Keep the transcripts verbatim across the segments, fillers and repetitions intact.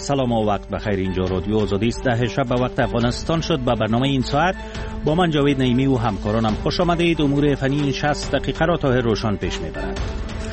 سلام و وقت بخیر. اینجا رادیو آزادی است. ده شب به وقت افغانستان شد و برنامه این ساعت با من جاوید نعیمی و همکارانم خوش آمدید. امور فنی این شصت دقیقه را تا روشن پیش میبرد.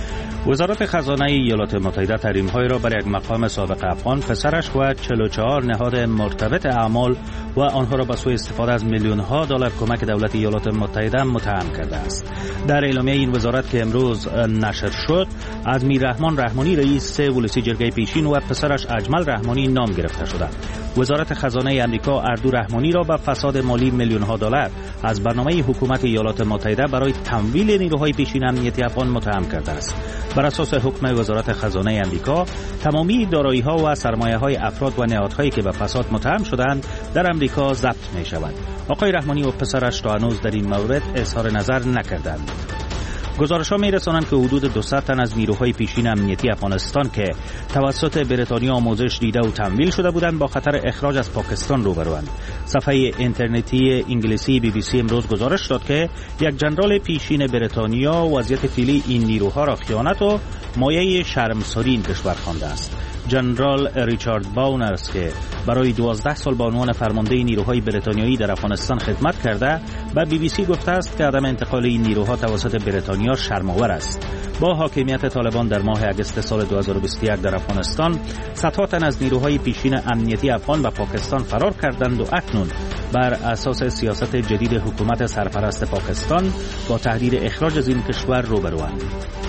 وزارت خزانه ایالات متحده تحریم‌های را بر یک مقام سابق افغان، پسرش و چهل و چهار نهاد مرتبط اعمال و آنها را به سوی استفاده از میلیون‌ها دلار کمک دولت ایالات متحده متهم کرده است. در اعلامیه این وزارت که امروز نشر شد، از میررحمان رحمانی رئیس ولسی جرگه پیشین و پسرش اجمل رحمانی نام گرفته شده. وزارت خزانه آمریکا اردو رحمانی را به فساد مالی میلیون‌ها دلار از برنامه حکومت ایالات متحده برای تمویل نیروهای پیشین امنیتی افغان متهم کرده است. بر اساس حکم وزارت خزانه آمریکا، تمامی دارایی‌ها و سرمایه‌های افراد و نهادهایی که به فساد متهم شدند در آمریکا ضبط می‌شوند. آقای رحمانی و پسرش تا هنوز در این مورد اظهار نظر نکردند. گزارش‌ها می‌رسانند که حدود دویست تن از نیروهای پیشین امنیتی افغانستان که توسط بریتانیا آموزش دیده و تمویل شده بودند با خطر اخراج از پاکستان روبروند. صفحه اینترنتی انگلیسی بی بی سی امروز گزارش داد که یک جنرال پیشین بریتانیا وضعیت فعلی این نیروها را خیانت و مایه شرمساری این کشور خوانده است. جنرال ریچارد باونرز که برای دوازده سال به عنوان فرمانده نیروهای بریتانیایی در افغانستان خدمت کرده، به بی بی سی گفته است که عدم انتقال این نیروها توسط بریتانیا شرم‌آور است. با حاکمیت طالبان در ماه اگست سال دو هزار و بیست و یک در افغانستان، صدها تن از نیروهای پیشین امنیتی افغان به پاکستان فرار کردند و اکنون بر اساس سیاست جدید حکومت سرپرست پاکستان با تهدید اخراج از این کشور روبروند.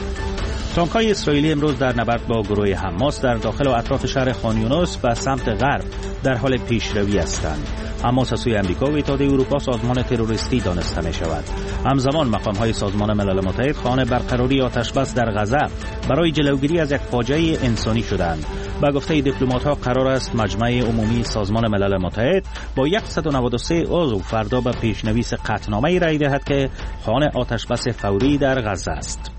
تانک‌های اسرائیلی امروز در نبرد با گروه حماس در داخل و اطراف شهر خان یونس به سمت غرب در حال پیشروی هستند. حماس از سوی آمریکا و اتحادیه اروپا سازمان تروریستی دانسته می شود. همزمان مقام‌های سازمان ملل متحد خواهان برقراری آتش‌بس در غزه برای جلوگیری از یک فاجعه انسانی شدند. با گفته دیپلمات‌ها قرار است مجمع عمومی سازمان ملل متحد با صد و نود و سه عضو فردا به پیشنویس قطعنامه‌ای رأی دهد که خواهان آتش‌بس فوری در غزه است.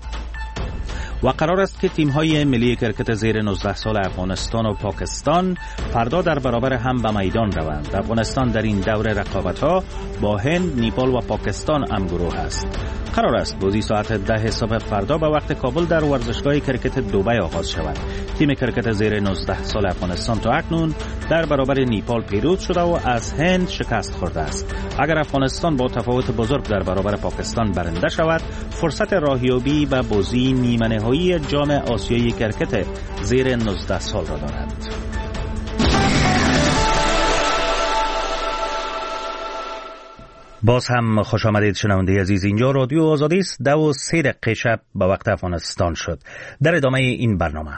و قرار است که تیم‌های ملی کرکت زیر نوزده سال افغانستان و پاکستان فردا در برابر هم به میدان روند. افغانستان در این دور رقابت‌ها با هند، نیپال و پاکستان همگروه است. قرار است بازی ساعت ده صبح فردا به وقت کابل در ورزشگاه کرکت دبی آغاز شود. تیم کرکت زیر نوزده سال افغانستان تا اکنون در برابر نیپال پیروز شده و از هند شکست خورده است. اگر افغانستان با تفاوت بزرگ در برابر پاکستان برنده شود، فرصت راهیابی به بازی نیمه نهایی جام آسیایی کرکت زیر نوزده سال را دارد. باز هم خوش آمدید شنونده عزیز. اینجا رادیو آزادی است. دو و سه دقیقه شب به وقت افغانستان شد. در ادامه این برنامه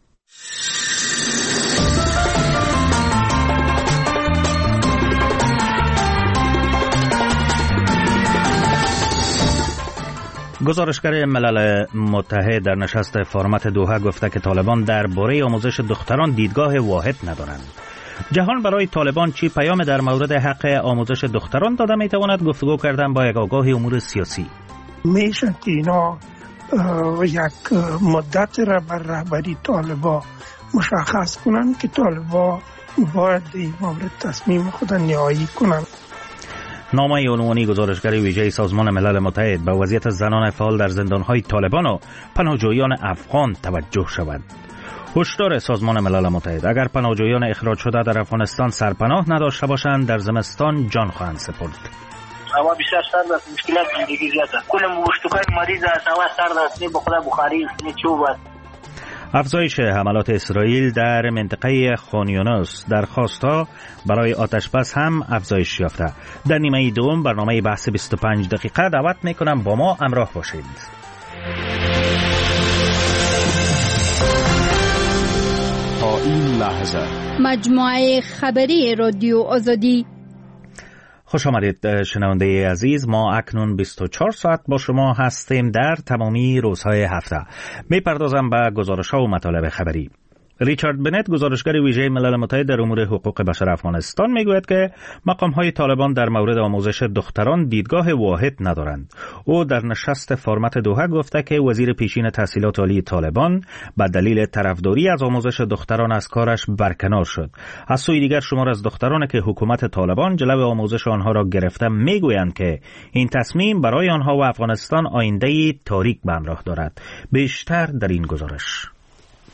گزارشگر ملل متحد در نشست فرمت دوحه گفته که طالبان درباره آموزش دختران دیدگاه واحد ندارند. جهان برای طالبان چی پیام در مورد حق آموزش دختران داده میتواند؟ گفتگو کردن با یک آگاه امور سیاسی. میشه که اینا یک مدت را بر رهبری طالبان مشخص کنن که طالبان باید این مورد تصمیم خود نهایی کنن. نامه عنوانی گزارشگر ویژه سازمان ملل متحد به وضعیت زنان فعال در زندان‌های طالبان و پناهجویان افغان توجه شود. هشدار سازمان ملل متحد: اگر پناهجویان اخراج شده در افغانستان سرپناه نداشته باشند، در زمستان جان خواهند سپرد. هوا بیشتر سرد است، مشکلات زندگی زیاد است. کل مشتکای مریض است، هوا سرد است، نه بخدا بخاری است، نه چوب است. افزایش حملات اسرائیل در منطقه خان یونس، درخواست‌ها برای آتش‌بس هم افزایش یافته. در نیمه دوم برنامه بحث بیست و پنج دقیقه دعوت می‌کنم با ما همراه باشید. تا این لحظه مجموعه خبری رادیو آزادی. خوش آمدید شنونده عزیز. ما اکنون بیست و چهار ساعت با شما هستیم در تمامی روزهای هفته. می پردازم به گزارش ها و مطالب خبری. ریچارد بنت، گزارشگر ویژه ملل متحد در امور حقوق بشر افغانستان، میگوید که مقام‌های طالبان در مورد آموزش دختران دیدگاه واحد ندارند. او در نشست فرمت دوحه گفته که وزیر پیشین تحصیلات عالی طالبان به دلیل طرفداری از آموزش دختران از کارش برکنار شد. از سوی دیگر شمار از دختران که حکومت طالبان جلب آموزش آنها را گرفته میگویند که این تصمیم برای آنها و افغانستان آینده‌ای تاریک به همراه دارد. بیشتر در این گزارش.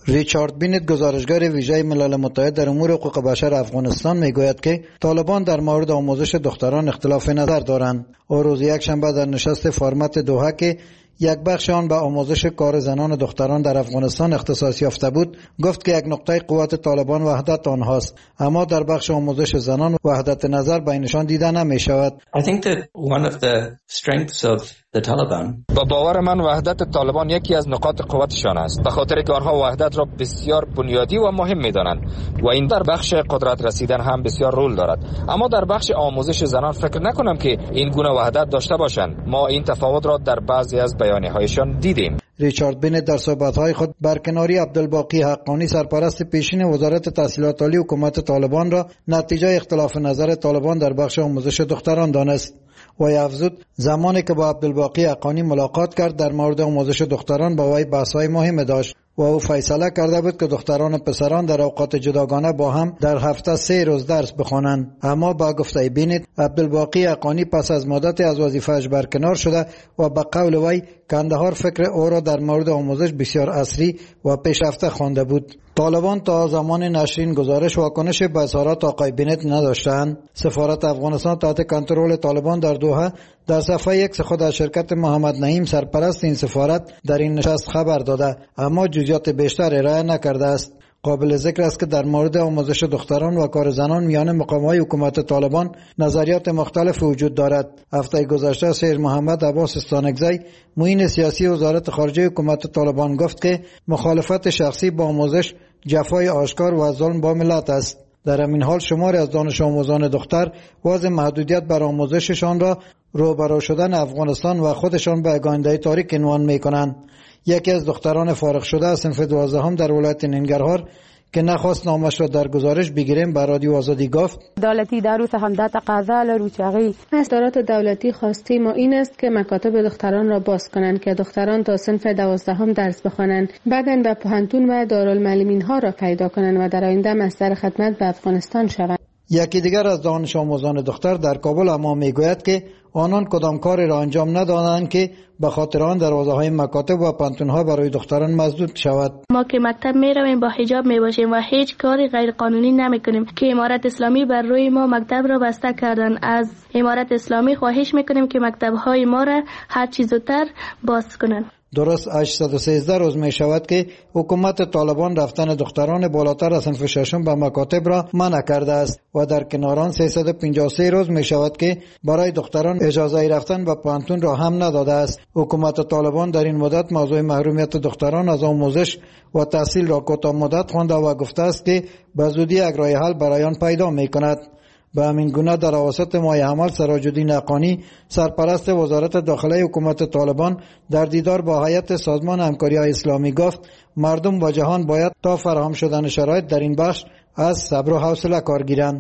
ریچارد بینت گزارشگر ویژه ملل متحد در امور حقوق بشر افغانستان میگوید که طالبان در مورد آموزش دختران اختلاف نظر دارند. او روز یکشنبه در نشست فرمت دوحه که یک بخش آن به آموزش کار زنان و دختران در افغانستان اختصاص یافته بود گفت که یک نقطه قوت طالبان وحدت آنهاست، اما در بخش آموزش زنان وحدت نظر بینشان دیده نمی شود. I think that one of the strengths of the Taliban با باور من وحدت طالبان یکی از نقاط قوتشان است، به خاطر که آنها وحدت را بسیار بنیادی و مهم می‌دانند و این در بخش قدرت رسیدن هم بسیار رول دارد. اما در بخش آموزش زنان فکر نکنم که این گونه وحدت داشته باشند. ما این تفاوت را در بعضی از بیانیه‌هایشان دیدیم. ریچارد بینت در صحبت‌های خود برکناری عبدالباقی حقانی سرپرست پیشین وزارت تحصیلات عالی حکومت طالبان را نتیجه اختلاف نظر طالبان در بخش آموزش دختران دانست. و افزود زمانی که با عبدالباقی حقانی ملاقات کرد در مورد آموزش دختران با وی بحث‌های مهم داشت و او فیصله کرده بود که دختران و پسران در اوقات جداگانه با هم در هفته سه روز درس بخوانند. اما با گفته بینید عبدالباقی حقانی پس از مدتی از وظیفه‌اش برکنار شده و به قول وی کندهار فکر او را در مورد آموزش بسیار عصری و پیشرفته خوانده بود. طالبان تا زمان نشرین گزارش واکنش به اظهارات آقای بینت نداشتند. سفارت افغانستان تحت کنترل طالبان در دوحه در صفحه ایکس خود از شرکت محمد نعیم سرپرست این سفارت در این نشست خبر داده، اما جزئیات بیشتر ارائه نکرده است. قابل ذکر است که در مورد آموزش دختران و کار زنان میان مقام‌های حکومت طالبان نظریات مختلف وجود دارد. هفته گذشته سید محمد عباس استانکزی معین سیاسی وزارت خارجه حکومت طالبان گفت که مخالفت شخصی با آموزش جفای آشکار و ظلم با ملت است. در همین حال شماری از دانش آموزان دختر واضح محدودیت بر آموزششان را روبرو شدن افغانستان و خودشان به آینده تاریک عنوان می‌کنند. یکی از دختران فارغ شده از صنف دوازدهم در ولایت ننگرهار که نخواست نامش را در گزارش بگیریم به رادیو آزادی گفت دولتی در روز هم ده تقاضا لروچاغی اصدارات دولتی خواسته ما این است که مکاتب دختران را باز کنند که دختران تا صنف دوازدهم درس بخوانند، بعداً به پوهنتون و دارالمعلمین ها را پیدا کنند و در آینده مصدر خدمت به افغانستان شوند. یکی دیگر از دانش آموزان دختر در کابل اما میگوید که آنان کدام کاری را انجام ندادند که به خاطر آن دروازه‌های مکاتب و پانتون‌ها برای دختران مسدود شود. ما که مکتب میرویم با حجاب میباشیم و هیچ کاری غیر قانونی نمیکنیم که امارت اسلامی بر روی ما مکتب را بسته کردن. از امارت اسلامی خواهش میکنیم که مکتب‌های ما را هر چیز زودتر باز کنند. درست هشتصد و سیزده روز می شود که حکومت طالبان رفتن دختران بالاتر از صنف ششم به مکاتب را منع کرده است و در کنار آن سیصد و پنجاه و سه روز می شود که برای دختران اجازه رفتن به پانتون را هم نداده است. حکومت طالبان در این مدت موضوع محرومیت دختران از آموزش و تحصیل را کوتاه مدت خوانده و گفته است که به زودی یک راه حل برای آن پیدا می کند. به همین گونه در اواسط ماه حمل سراج الدین حقانی سرپرست وزارت داخله حکومت طالبان در دیدار با هیئت سازمان همکاری اسلامی گفت مردم و جهان باید تا فراهم شدن شرایط در این بخش از صبر و حوصله کار گیرند.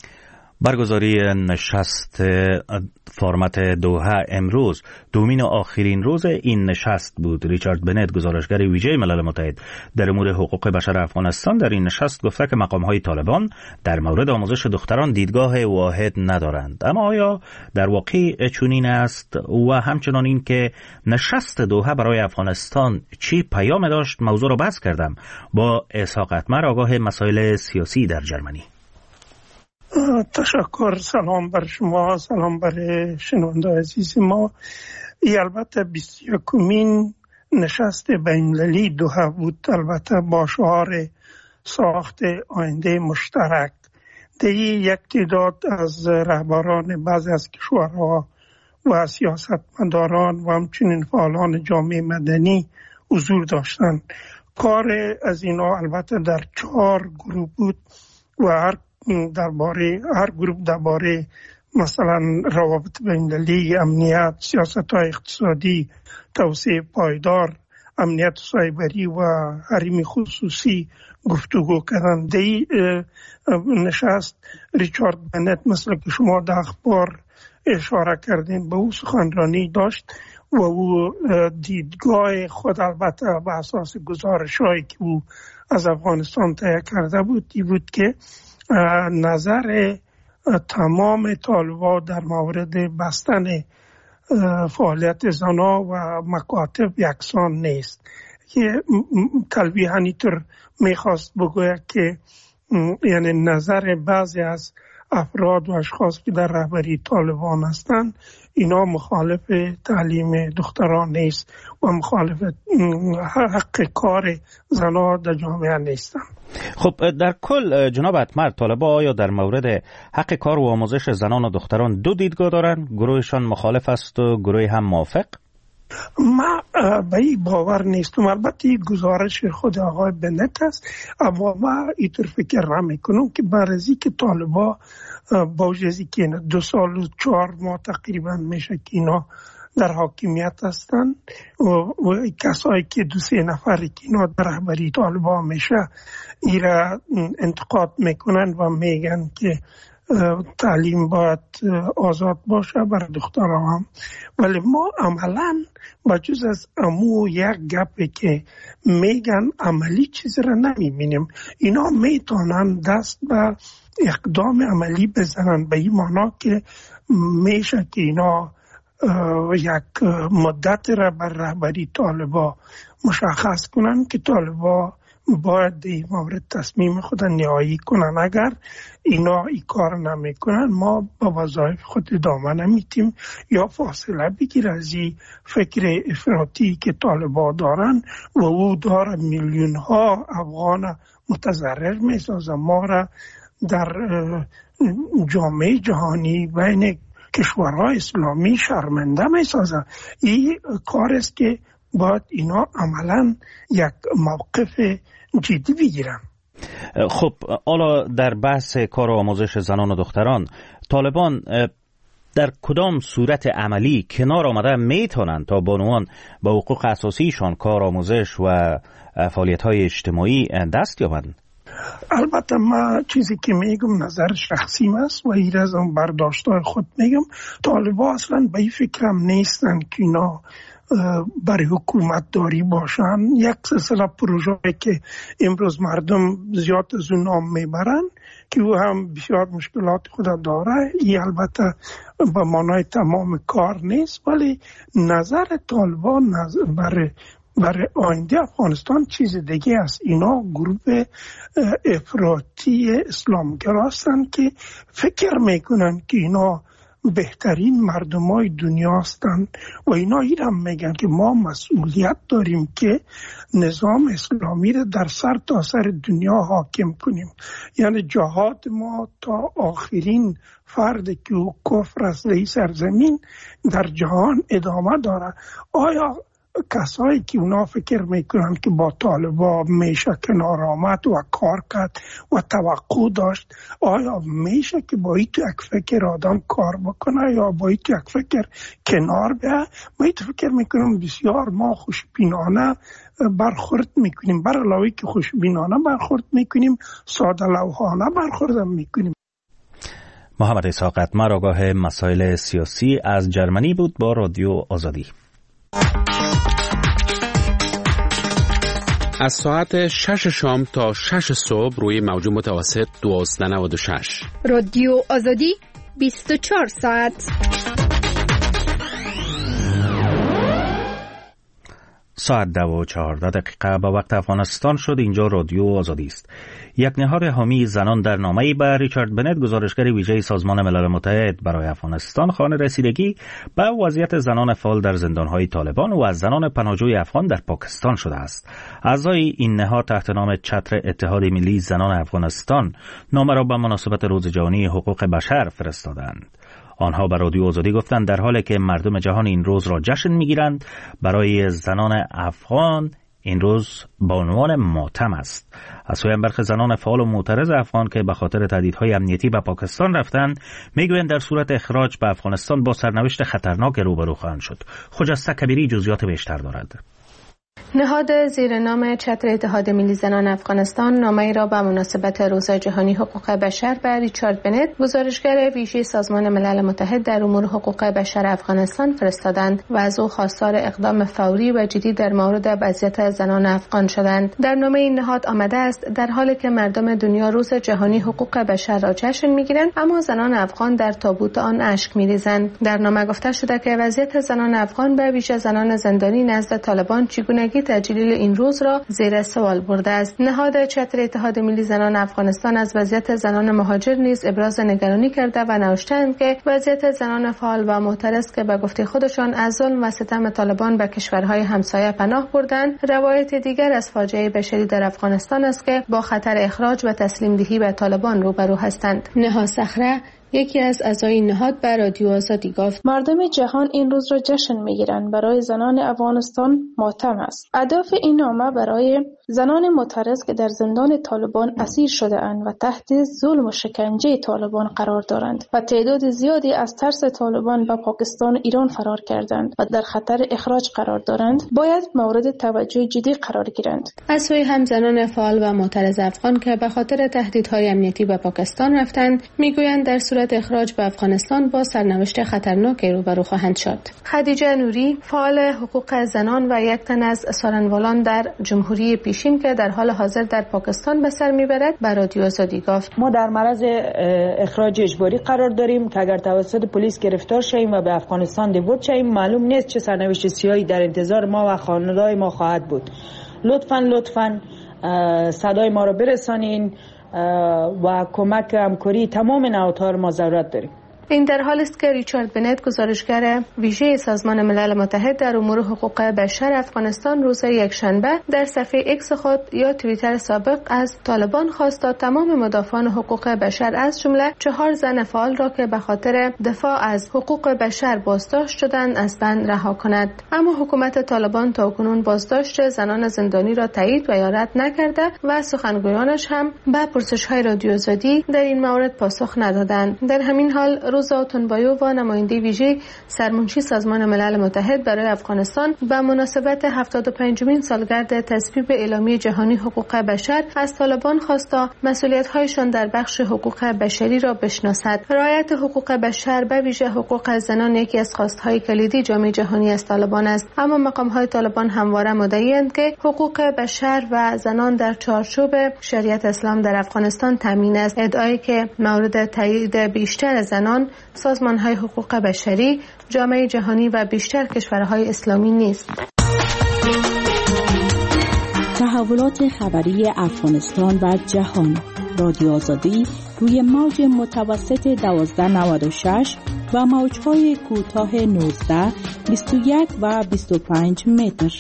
برگزاری نشست فرمت دوحه امروز دومین و آخرین روز این نشست بود. ریچارد بینت گزارشگر ویژه ملل متحد در امور حقوق بشر افغانستان در این نشست گفته که مقام‌های طالبان در مورد آموزش دختران دیدگاه واحد ندارند. اما آیا در واقع چنین است و همچنان این که نشست دوحه برای افغانستان چی پیام داشت؟ موضوع را بحث کردم با اسحاق اتمر آگاه مسائل سیاسی در جرمنی. تشکر. سلام بر شما، سلام بر شنونده عزیز ما. ای البته بیست و یکمین نشست بین‌المللی دوحه بود، البته با شعار ساخت آینده مشترک. دیگه یک تعداد از رهبران بعضی از کشورها و سیاستمداران و همچنین فعالان جامعه مدنی حضور داشتند. کار از اینا البته در چهار گروه بود و هر درباره هر گروه درباره مثلا روابط بین‌المللی، امنیت، سیاست‌های اقتصادی، توسعه پایدار، امنیت سایبری و حریم خصوصی گفتگو کردند. در نشست ریچارد بینت مثل که شما در اخبار اشاره کردین به او سخنرانی داشت و او دیدگاه خود البته به اساس گزارش‌هایی که او از افغانستان تهیه کرده بود این بود که نظر تمام طالبان در مورد بستن فعالیت زنان و مکاتب یکسان نیست. که طلبی هنیتر میخواست بگوید که یعنی نظر بعضی از افراد و اشخاص که در رهبری طالبان هستند اینا مخالف تعلیم دختران نیست و مخالف حق کار زنان در جامعه نیستند. خب در کل جناب اتمر، طالبان آیا در مورد حق کار و آموزش زنان و دختران دو دیدگاه دارند؟ گروهشان مخالف است و گروه هم موافق؟ ما به این باور نیستم. البته این گزارش خود آقای بنت است، اما ما اینطور فکر نمی کنم که برای که طالبان با وجودی که دو سال و چهار ماه تقریبا میشه که اینا در حاکمیت هستند و, و کسایی که دو سه نفری که اینا در رهبری طالبان میشه ایرا انتقاد میکنن و میگن که تعلیم باید آزاد باشه برای دخترها هم، ولی ما عملا بجز از امو یک گپی که میگن عملی چیزی را نمیبینیم. اینا میتونن دست به اقدام عملی بزنن، به این معنا که میشه که اینا یک مدت را بر رهبری طالبا مشخص کنن که طالبا باید این مورد تصمیم خود نهایی کنن. اگر اینا این کار نمی کنن ما با وظایف خود ادامه نمیتیم یا فاصله بگیر از این فکر افراطی که طالبا دارن و او داره میلیون ها افغان متضرر میسازه. ما را در جامعه جهانی بین کشورهای اسلامی شرمنده میسازه. این کار است که باید اینا عملا یک موقف جدی بگیرن. خب حالا در بحث کار و آموزش زنان و دختران، طالبان در کدام صورت عملی کنار آمده میتونن تا بانوان به حقوق اساسیشان، کار، آموزش و فعالیت‌های اجتماعی دست یابند؟ البته ما چیزی که میگم نظر شخصی است و این از اون برداشت‌های خود میگم. طالبان اصلا به این فکرم نیستن که اینا برای حکومت داری باشن. یک سلسله پروژه که امروز مردم زیاد از اون نام میبرن که او هم بسیار مشکلات خود داره، این البته به معنای تمام کار نیست، ولی نظر طالبان نظر برای برای آینده افغانستان چیز دیگه است. اینا گروه افراطی اسلامگرا هستند که فکر میکنن که اینا بهترین مردم های دنیا هستند و اینا این هم میگن که ما مسئولیت داریم که نظام اسلامی را در سر تا سر دنیا حاکم کنیم. یعنی جهاد ما تا آخرین فرد که او کفر از این سرزمین در جهان ادامه داره. آیا کسایی که اونا فکر میکنن که با طالبا میشه کنار آمد و کار کرد و توقع داشت، آیا میشه که با این تو یک فکر آدم کار بکنه یا با این تو یک فکر کنار بیه؟ ما این فکر میکنم بسیار ما خوشبینانه برخورد میکنیم، بر علاوه که خوشبینانه برخورد میکنیم ساده لوحانه برخورد میکنیم. محمد اسحاق اتمر، آگاه مسائل سیاسی از جرمنی بود با رادیو آزادی. از ساعت شش شام تا شش صبح روی موج متوسط دوازده نود و شش. رادیو آزادی بیست و چهار ساعت. ساعت دو و چهارده دقیقه به وقت افغانستان شد. اینجا رادیو آزادی است. یک نهاد حامی زنان در نامه‌ای به ریچارد بنت، گزارشگر ویژه سازمان ملل متحد برای افغانستان، خواهان رسیدگی به وضعیت زنان فعال در زندان‌های طالبان و از زنان پناهجوی افغان در پاکستان شده است. اعضای این نهاد تحت نام چتر اتحاد ملی زنان افغانستان نامه را به مناسبت روز جهانی حقوق بشر فرستادند. آنها به رادیو آزادی گفتند در حالی که مردم جهان این روز را جشن می‌گیرند، برای زنان افغان این روز به عنوان ماتم است. از سوی برخی زنان فعال و معترض افغان که به خاطر تهدیدهای امنیتی به پاکستان رفتند، میگویند در صورت اخراج به افغانستان با سرنوشت خطرناک روبرو خواهند شد. خجسته کبیری جزئیات بیشتر دارد. نهاد زیر نام چتر اتحاد ملی زنان افغانستان نامه‌ای را به مناسبت روز جهانی حقوق بشر به ریچارد بنت، گزارشگر ویژه سازمان ملل متحد در امور حقوق بشر افغانستان فرستادند و از او خواستار اقدام فوری و جدی در مورد وضعیت زنان افغان شدند. در نامه این نهاد آمده است در حالی که مردم دنیا روز جهانی حقوق بشر را جشن می‌گیرند، اما زنان افغان در تابوت آن اشک می‌ریزند. در نامه گفته شده که وضعیت زنان افغان به ویژه زنان زندانی نزد طالبان چگونه چگونگی تجلیل این روز را زیر سوال برده است. نهاد چتر اتحاد ملی زنان افغانستان از وضعیت زنان مهاجر نیز ابراز نگرانی کرده و نوشتند که وضعیت زنان فعال و معترض که به گفته خودشان از ظلم و ستم طالبان به کشورهای همسایه پناه بردند، روایت دیگر از فاجعه بشری در افغانستان است که با خطر اخراج و تسلیم دهی به طالبان روبرو هستند. نها صخره، یکی از اعضای نهاد، به رادیو آزادی گفت: مردم جهان این روز را جشن میگیرند. برای زنان افغانستان ماتم است. اهداف این نامه برای زنان معترض که در زندان طالبان اسیر شده اند و تحت ظلم و شکنجه طالبان قرار دارند و تعداد زیادی از ترس طالبان به پاکستان و ایران فرار کردند و در خطر اخراج قرار دارند، باید مورد توجه جدی قرار گیرند. از سوی هم زنان فعال و معترض افغان که به خاطر تهدیدهای امنیتی به پاکستان رفتند، میگویند در صورت اخراج به افغانستان با سرنوشت خطرناکی روبرو خواهند شد. خدیجه نوری، فعال حقوق زنان و یک تن از سارنوالان در جمهوری پیشین که در حال حاضر در پاکستان به سر میبرد، به رادیو آزادی گفت: ما در معرض اخراج اجباری قرار داریم که اگر توسط پلیس گرفتار شویم و به افغانستان دیپورت شویم، معلوم نیست چه سرنوشت سیاهی در انتظار ما و خانواده‌های ما خواهد بود. لطفاً لطفاً صدای ما را برسانین و کمک همکاری تمام نهادها ما ضرورت داریم. این در حالی است که ریچارد بنت، گزارشگر ویژه سازمان ملل متحد در امور حقوق بشر افغانستان، روز یکشنبه در صفحه ایکس خود یا توییتر سابق از طالبان خواست تا تمام مدافعان حقوق بشر از جمله چهار زن فعال را که به خاطر دفاع از حقوق بشر بازداشت شدند از بند رها کند. اما حکومت طالبان تاکنون بازداشت زنان زندانی را تایید و یا رد نکرده و سخنگویانش هم به پرسش‌های رادیو آزادی در این مورد پاسخ ندادند. در همین حال روزا تنبایو و نماینده ویژه سرمنشی سازمان ملل متحد برای افغانستان به مناسبت هفتاد و پنجمین سالگرد تصویب اعلامیه جهانی حقوق بشر از طالبان خواست تا مسئولیت‌هایشان در بخش حقوق بشری را بشناسد. رعایت حقوق بشر به ویژه حقوق زنان یکی از خواست‌های کلیدی جامعه جهانی از طالبان است، اما مقام‌های طالبان همواره مدعی‌اند که حقوق بشر و زنان در چارچوب شریعت اسلام در افغانستان تامین است، ادعایی که مورد تایید بیشتر زنان، سازمان‌های حقوق بشری، جامعه جهانی و بیشتر کشورهای اسلامی نیست. تحولات خبری افغانستان و جهان، رادیو آزادی روی موج متوسط دوازده نود و شش و موج‌های کوتاه نوزده، بیست و یک و بیست و پنج متر.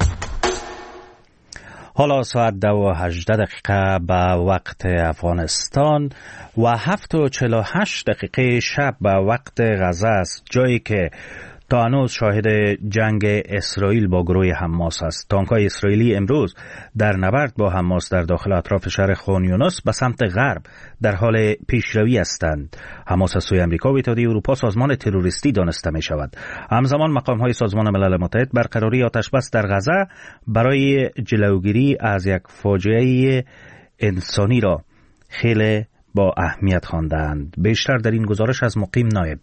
حالا ساعت دو و هجده دقیقه به وقت افغانستان و هفت و چهل و هشت دقیقه شب به وقت غزه است، جایی که تا هنوز شاهد جنگ اسرائیل با گروه حماس است. تانک‌های اسرائیلی امروز در نبرد با حماس در داخل اطراف شهر خان یونس به سمت غرب در حال پیشروی هستند. حماس از سوی امریکا و اتحادیه اروپا سازمان تروریستی دانسته می شود. همزمان مقام‌های سازمان ملل متحد برقراری آتش‌بس در غزه برای جلوگیری از یک فاجعه انسانی را خیلی با اهمیت خواندند. بیشتر در این گزارش از مقیم نایب.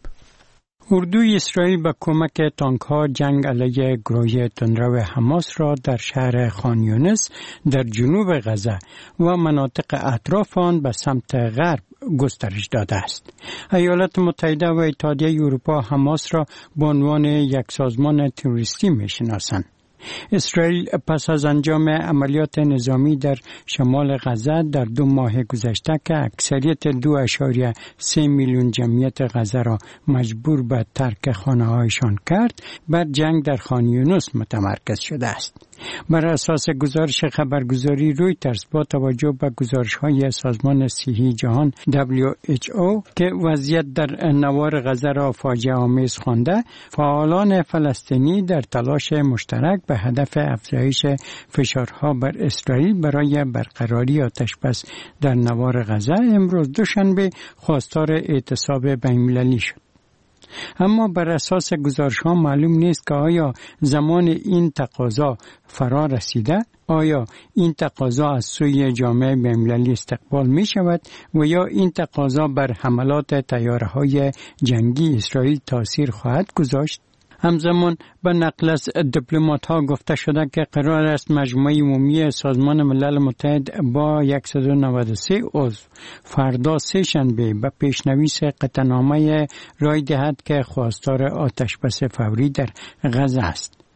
اردوی اسرائیل با کمک تانک‌ها جنگ علیه گروه تندرو حماس را در شهر خان یونس در جنوب غزه و مناطق اطراف آن به سمت غرب گسترش داده است. ایالات متحده و اتحادیه اروپا حماس را به عنوان یک سازمان تروریستی می‌شناسند. اسرائیل پس از انجام عملیات نظامی در شمال غزه در دو ماه گذشته که اکثریت دو اشاریه سه میلیون جمعیت غزه را مجبور به ترک خانه‌هایشان کرد، بر جنگ در خان یونس متمرکز شده است. بر اساس گزارش خبرگزاری رویترز با توجه به گزارش‌های سازمان صحی جهان دبلیو اچ او که وضعیت در نوار غزه را فاجعه آمیز خوانده، فعالان فلسطینی در تلاش مشترک به هدف افزایش فشارها بر اسرائیل برای برقراری آتش‌بس در نوار غزه امروز دوشنبه خواستار اعتصاب بین‌المللی شد. اما بر اساس گزارش‌ها معلوم نیست که آیا زمان این تقاضا فرا رسیده، آیا این تقاضا از سوی جامعه بین‌المللی استقبال می شود و یا این تقاضا بر حملات طیاره‌های جنگی اسرائیل تاثیر خواهد گذاشت. همزمان به نقل از دیپلمات‌ها گفته شده که قرار است مجمع عمومی سازمان ملل متحد با صد و نود و سه عضو فردا سه شنبه به پیشنویس قطعنامه رای دهد که خواستار آتش‌بس فوری در غزه است.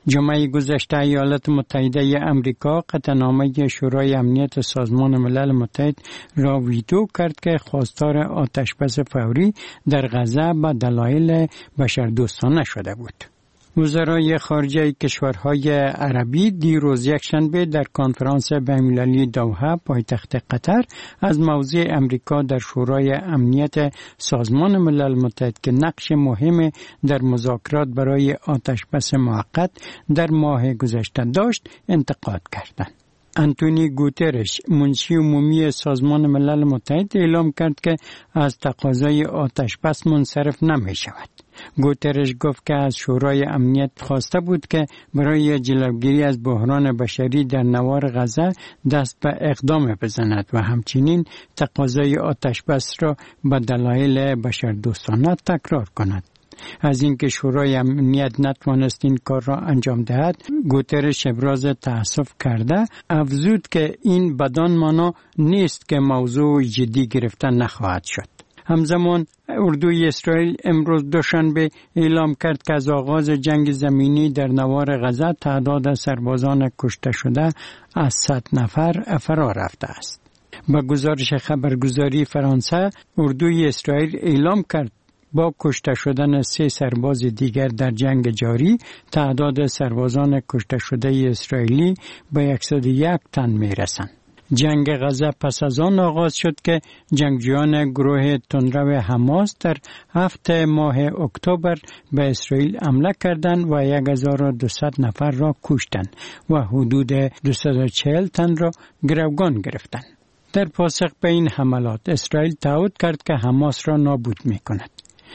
جمعه گذشته ایالات متحده امریکا قطعنامه شورای امنیت سازمان ملل متحد را ویتو کرد که خواستار آتشبس فوری در غزه به دلایل بشردوستانه شده بود. وزرای خارجه کشورهای عربی دیروز یکشنبه در کنفرانس بین‌المللی دوحه پایتخت قطر از موضع امریکا در شورای امنیت سازمان ملل متحد که نقش مهم در مذاکرات برای آتشبس موقت در ماه گذشته داشت انتقاد کردند. آنتونی گوترش منشی عمومی سازمان ملل متحد اعلام کرد که از تقاضای آتشبس منصرف نمی شود. گوترش گفت که از شورای امنیت خواسته بود که برای جلوگیری از بحران بشری در نوار غزه دست به اقدام بزند و همچنین تقاضای آتشبس را به دلایل بشردوستانه تکرار کند. از اینکه شورای امنیت نتوانست این کار را انجام دهد، گوترش ابراز تأسف کرده افزود که این بدان معنا نیست که موضوع جدی گرفته نخواهد شد. همزمان اردوی اسرائیل امروز دوشنبه اعلام کرد که از آغاز جنگ زمینی در نوار غزه تعداد سربازان کشته شده از صد نفر فرا رفته است. با گزارش خبرگزاری فرانسه، اردوی اسرائیل اعلام کرد با کشته شدن سه سرباز دیگر در جنگ جاری، تعداد سربازان کشته شده اسرائیلی به صد و یک تن می رسند. جنگ غزه پس از آن آغاز شد که جنگجویان گروه تندرو حماس در هفته ماه اکتبر به اسرائیل حمله کردند و هزار و دویست نفر را کشتند و حدود دویست و چهل تن را گروگان گرفتند. در پاسخ به این حملات اسرائیل تعهد کرد که حماس را نابود می کند.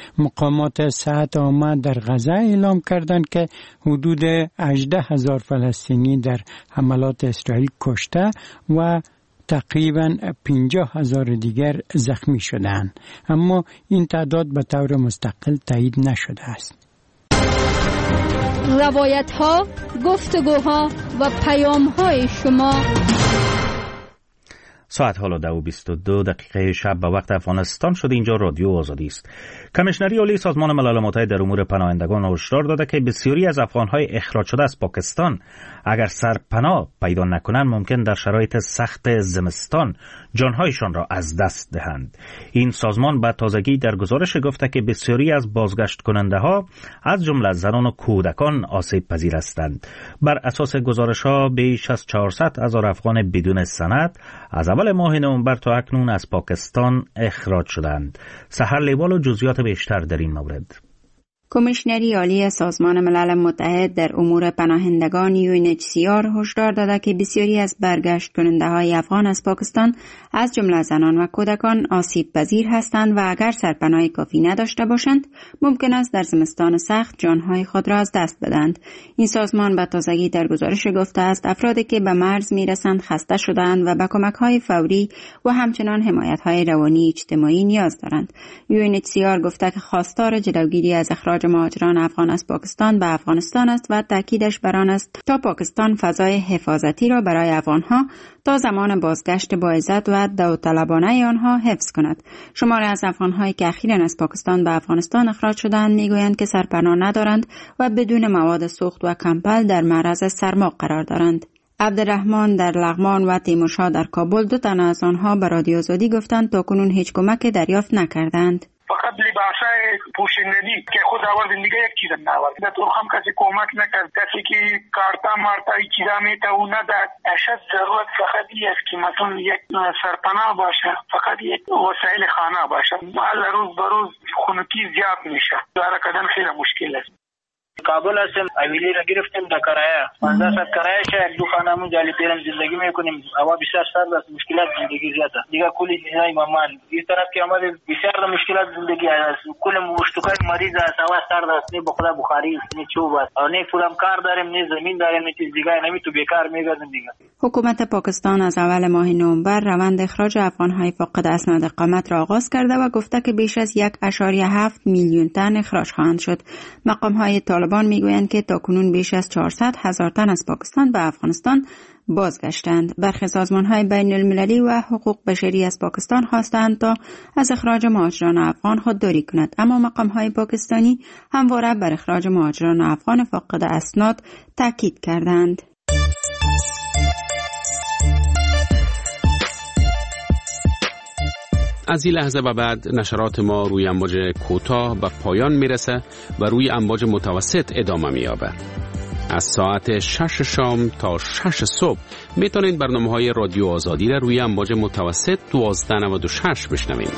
مقامات صحت عامه در غزه اعلام کردند که حدود هجده هزار فلسطینی در حملات اسرائیل کشته و تقریباً پنجاه هزار دیگر زخمی شدند، اما این تعداد به طور مستقل تایید نشده است. روایت ها، گفتگوها و پیام های شما. ساعت حالا دو و بیست و دو دقیقه شب به وقت افغانستان شده. اینجا رادیو آزادی است. کمیشنری عالی سازمان ملل متحد در امور پناهندگان هشدار داده که بسیاری از افغان‌های اخراج شده از پاکستان اگر سرپناه پیدا نکنند ممکن در شرایط سخت زمستان جانهایشان را از دست دهند. این سازمان به تازگی در گزارش گفته که بسیاری از بازگشت کننده ها از جمله زنان و کودکان آسیب پذیر هستند. بر اساس گزارش ها بیش از چهارصد هزار افغان بدون سند از اول ماه نوامبر تا اکنون از پاکستان اخراج شدند. سحر لیوال و جزئیات بیشتر در این مورد. کمیشنری عالی سازمان ملل متحد در امور پناهندگان یو ان اچ سی آر هشدار داده که بسیاری از برگشت کننده های افغان از پاکستان از جمله زنان و کودکان آسیب پذیر هستند و اگر سرپناه کافی نداشته باشند ممکن است در زمستان سخت جانهای خود را از دست بدهند. این سازمان به تازگی در گزارش گفته است افرادی که به مرز میرسند خسته شده‌اند و به کمک‌های فوری و همچنان حمایت‌های روانی اجتماعی نیاز دارند. یو ان اچ سی آر گفته که خواستار جلوگیری از اخراج مهاجران افغان از پاکستان به افغانستان است و تاکیدش بر آن است تا پاکستان فضای حفاظتی را برای افغانها تا زمان بازگشت با عزت و داوطلبانه آنها حفظ کند. شماری از افغانهایی که اخیراً از پاکستان به افغانستان اخراج شدند میگویند که سرپناه ندارند و بدون مواد سوخت و کمپل در معرض سرما قرار دارند. عبدالرحمن در لغمان و تیمورشاه در کابل دو تن از آنها به رادیو آزادی گفتند تاکنون هیچ کمک دریافت نکردند. فقط لباسای پوشیدنی که خود آوردن دیگه یک چیز نآورد. در طور هم کسی کمک نکرد. کسی که کارتا مارتا ای چیزا میتا و نداد. اشد ضرورت فقط این است که مثلا یک سرپناه باشه. فقط یک وسایل خانه باشه. مال روز به روز خنکی زیاد میشه. داره کردن خیلی مشکل است. کابل هستیم، اویلی را گرفتیم در کرایه. پانزده ساعت کرایه شه، دو خانمون جالی پیرم زندگی میکنیم. هوا بسیار سرد است، مشکلات زندگی زیاده. دیگه کلی چیزای مامان. این طرف که آمده بسیار مشکلات زندگی است. کل مشتوکای مریض است، هوا سرد است، نه بخدا بخاری است، نه چوب است. او نه پولم کار داریم، نه زمین داریم، نه چیز دیگه، نمی تو بیکار میگردیم دیگه. حکومت پاکستان از اول ماه نوامبر روند اخراج افغان‌های فاقد اسناد اقامت را آغاز کرده و گفته که بیش از یک ممیز هفت میلیون تن اخراج خواهند شد. مقام‌های طالبان میگویند که تاکنون بیش از چهارصد هزار تن از پاکستان به افغانستان بازگشتند. برخی سازمان‌های بین المللی و حقوق بشری از پاکستان خواستند تا از اخراج مهاجران افغان خودداری کند، اما مقام‌های پاکستانی همواره بر اخراج مهاجران افغان فاقد اسناد تاکید کردند. از این لحظه به بعد نشرات ما روی امواج کوتاه به پایان میرسه و روی امواج متوسط ادامه مییابه. از ساعت شش شام تا شش صبح میتونید برنامه‌های رادیو آزادی را روی امواج متوسط دوازده نود و شش بشنوید.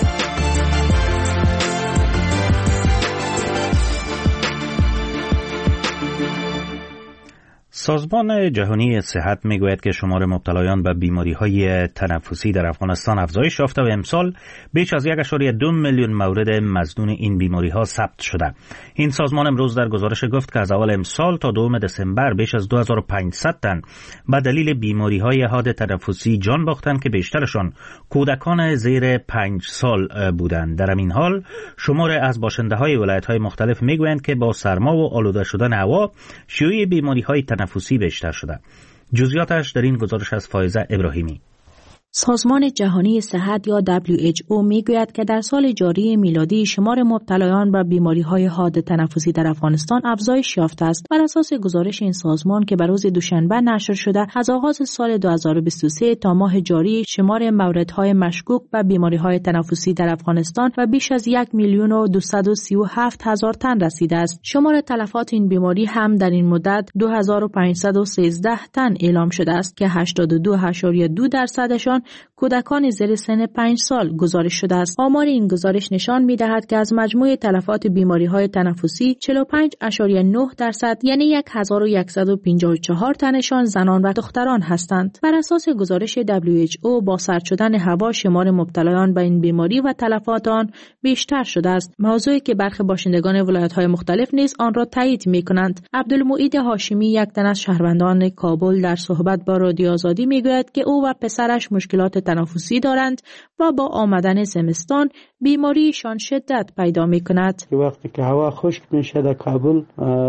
سازمان جهانی صحت میگوید که شمار مبتلایان به بیماری‌های تنفسی در افغانستان افزایش یافته و امسال بیش از یک و دو میلیون مورد مظنون این بیماری‌ها ثبت شده. این سازمان امروز در گزارش گفت که از اول امسال تا دوم دسامبر بیش از دو هزار و پانصد تن به دلیل بیماری‌های حاد تنفسی جان باختند که بیشترشان کودکان زیر پنج سال بودند. در همین حال شمار از باشنده‌های ولایت‌های مختلف میگویند که با سرما و آلوده شدن هوا شیوع بیماری‌های تنفسی بیشتر شده. جزئیاتش در این گزارش از فائزه ابراهیمی. سازمان جهانی صحت یا دبلیو اچ او میگوید که در سال جاری میلادی شمار مبتلایان به بیماری‌های حاد تنفسی در افغانستان افزایش یافته است. بر اساس گزارش این سازمان که بر روز دوشنبه نشر شده، از آغاز سال دو هزار و بیست و سه تا ماه جاری شمار موردهای مشکوک به بیماری‌های تنفسی در افغانستان و بیش از یک میلیون و دویست و سی و هفت هزار تن رسیده است. شمار تلفات این بیماری هم در این مدت دو هزار و پانصد و سیزده تن اعلام شده است که هشتاد و دو و دو درصدشان کودکان زیر سن پنج سال گزارش شده است. آمار این گزارش نشان می‌دهد که از مجموع تلفات بیماری‌های تنفسی چهل و پنج و نه درصد یعنی یک هزار و صد و پنجاه و چهار تنشان زنان و دختران هستند. بر اساس گزارش دبلیو اچ او با سرد شدن هوا شمار مبتلایان به این بیماری و تلفات آن بیشتر شده است، موضوعی که برخی باشندگان ولایت‌های مختلف نیز آن را تایید می‌کنند. عبدالمعید هاشمی، یک تن از شهروندان کابل، در صحبت با رادیو آزادی می‌گوید که او و پسرش مشکلات تنفسی دارند و با آمدن زمستان بیماریشان شدت پیدا می کند. وقتی که هوا خشک میشه در کابل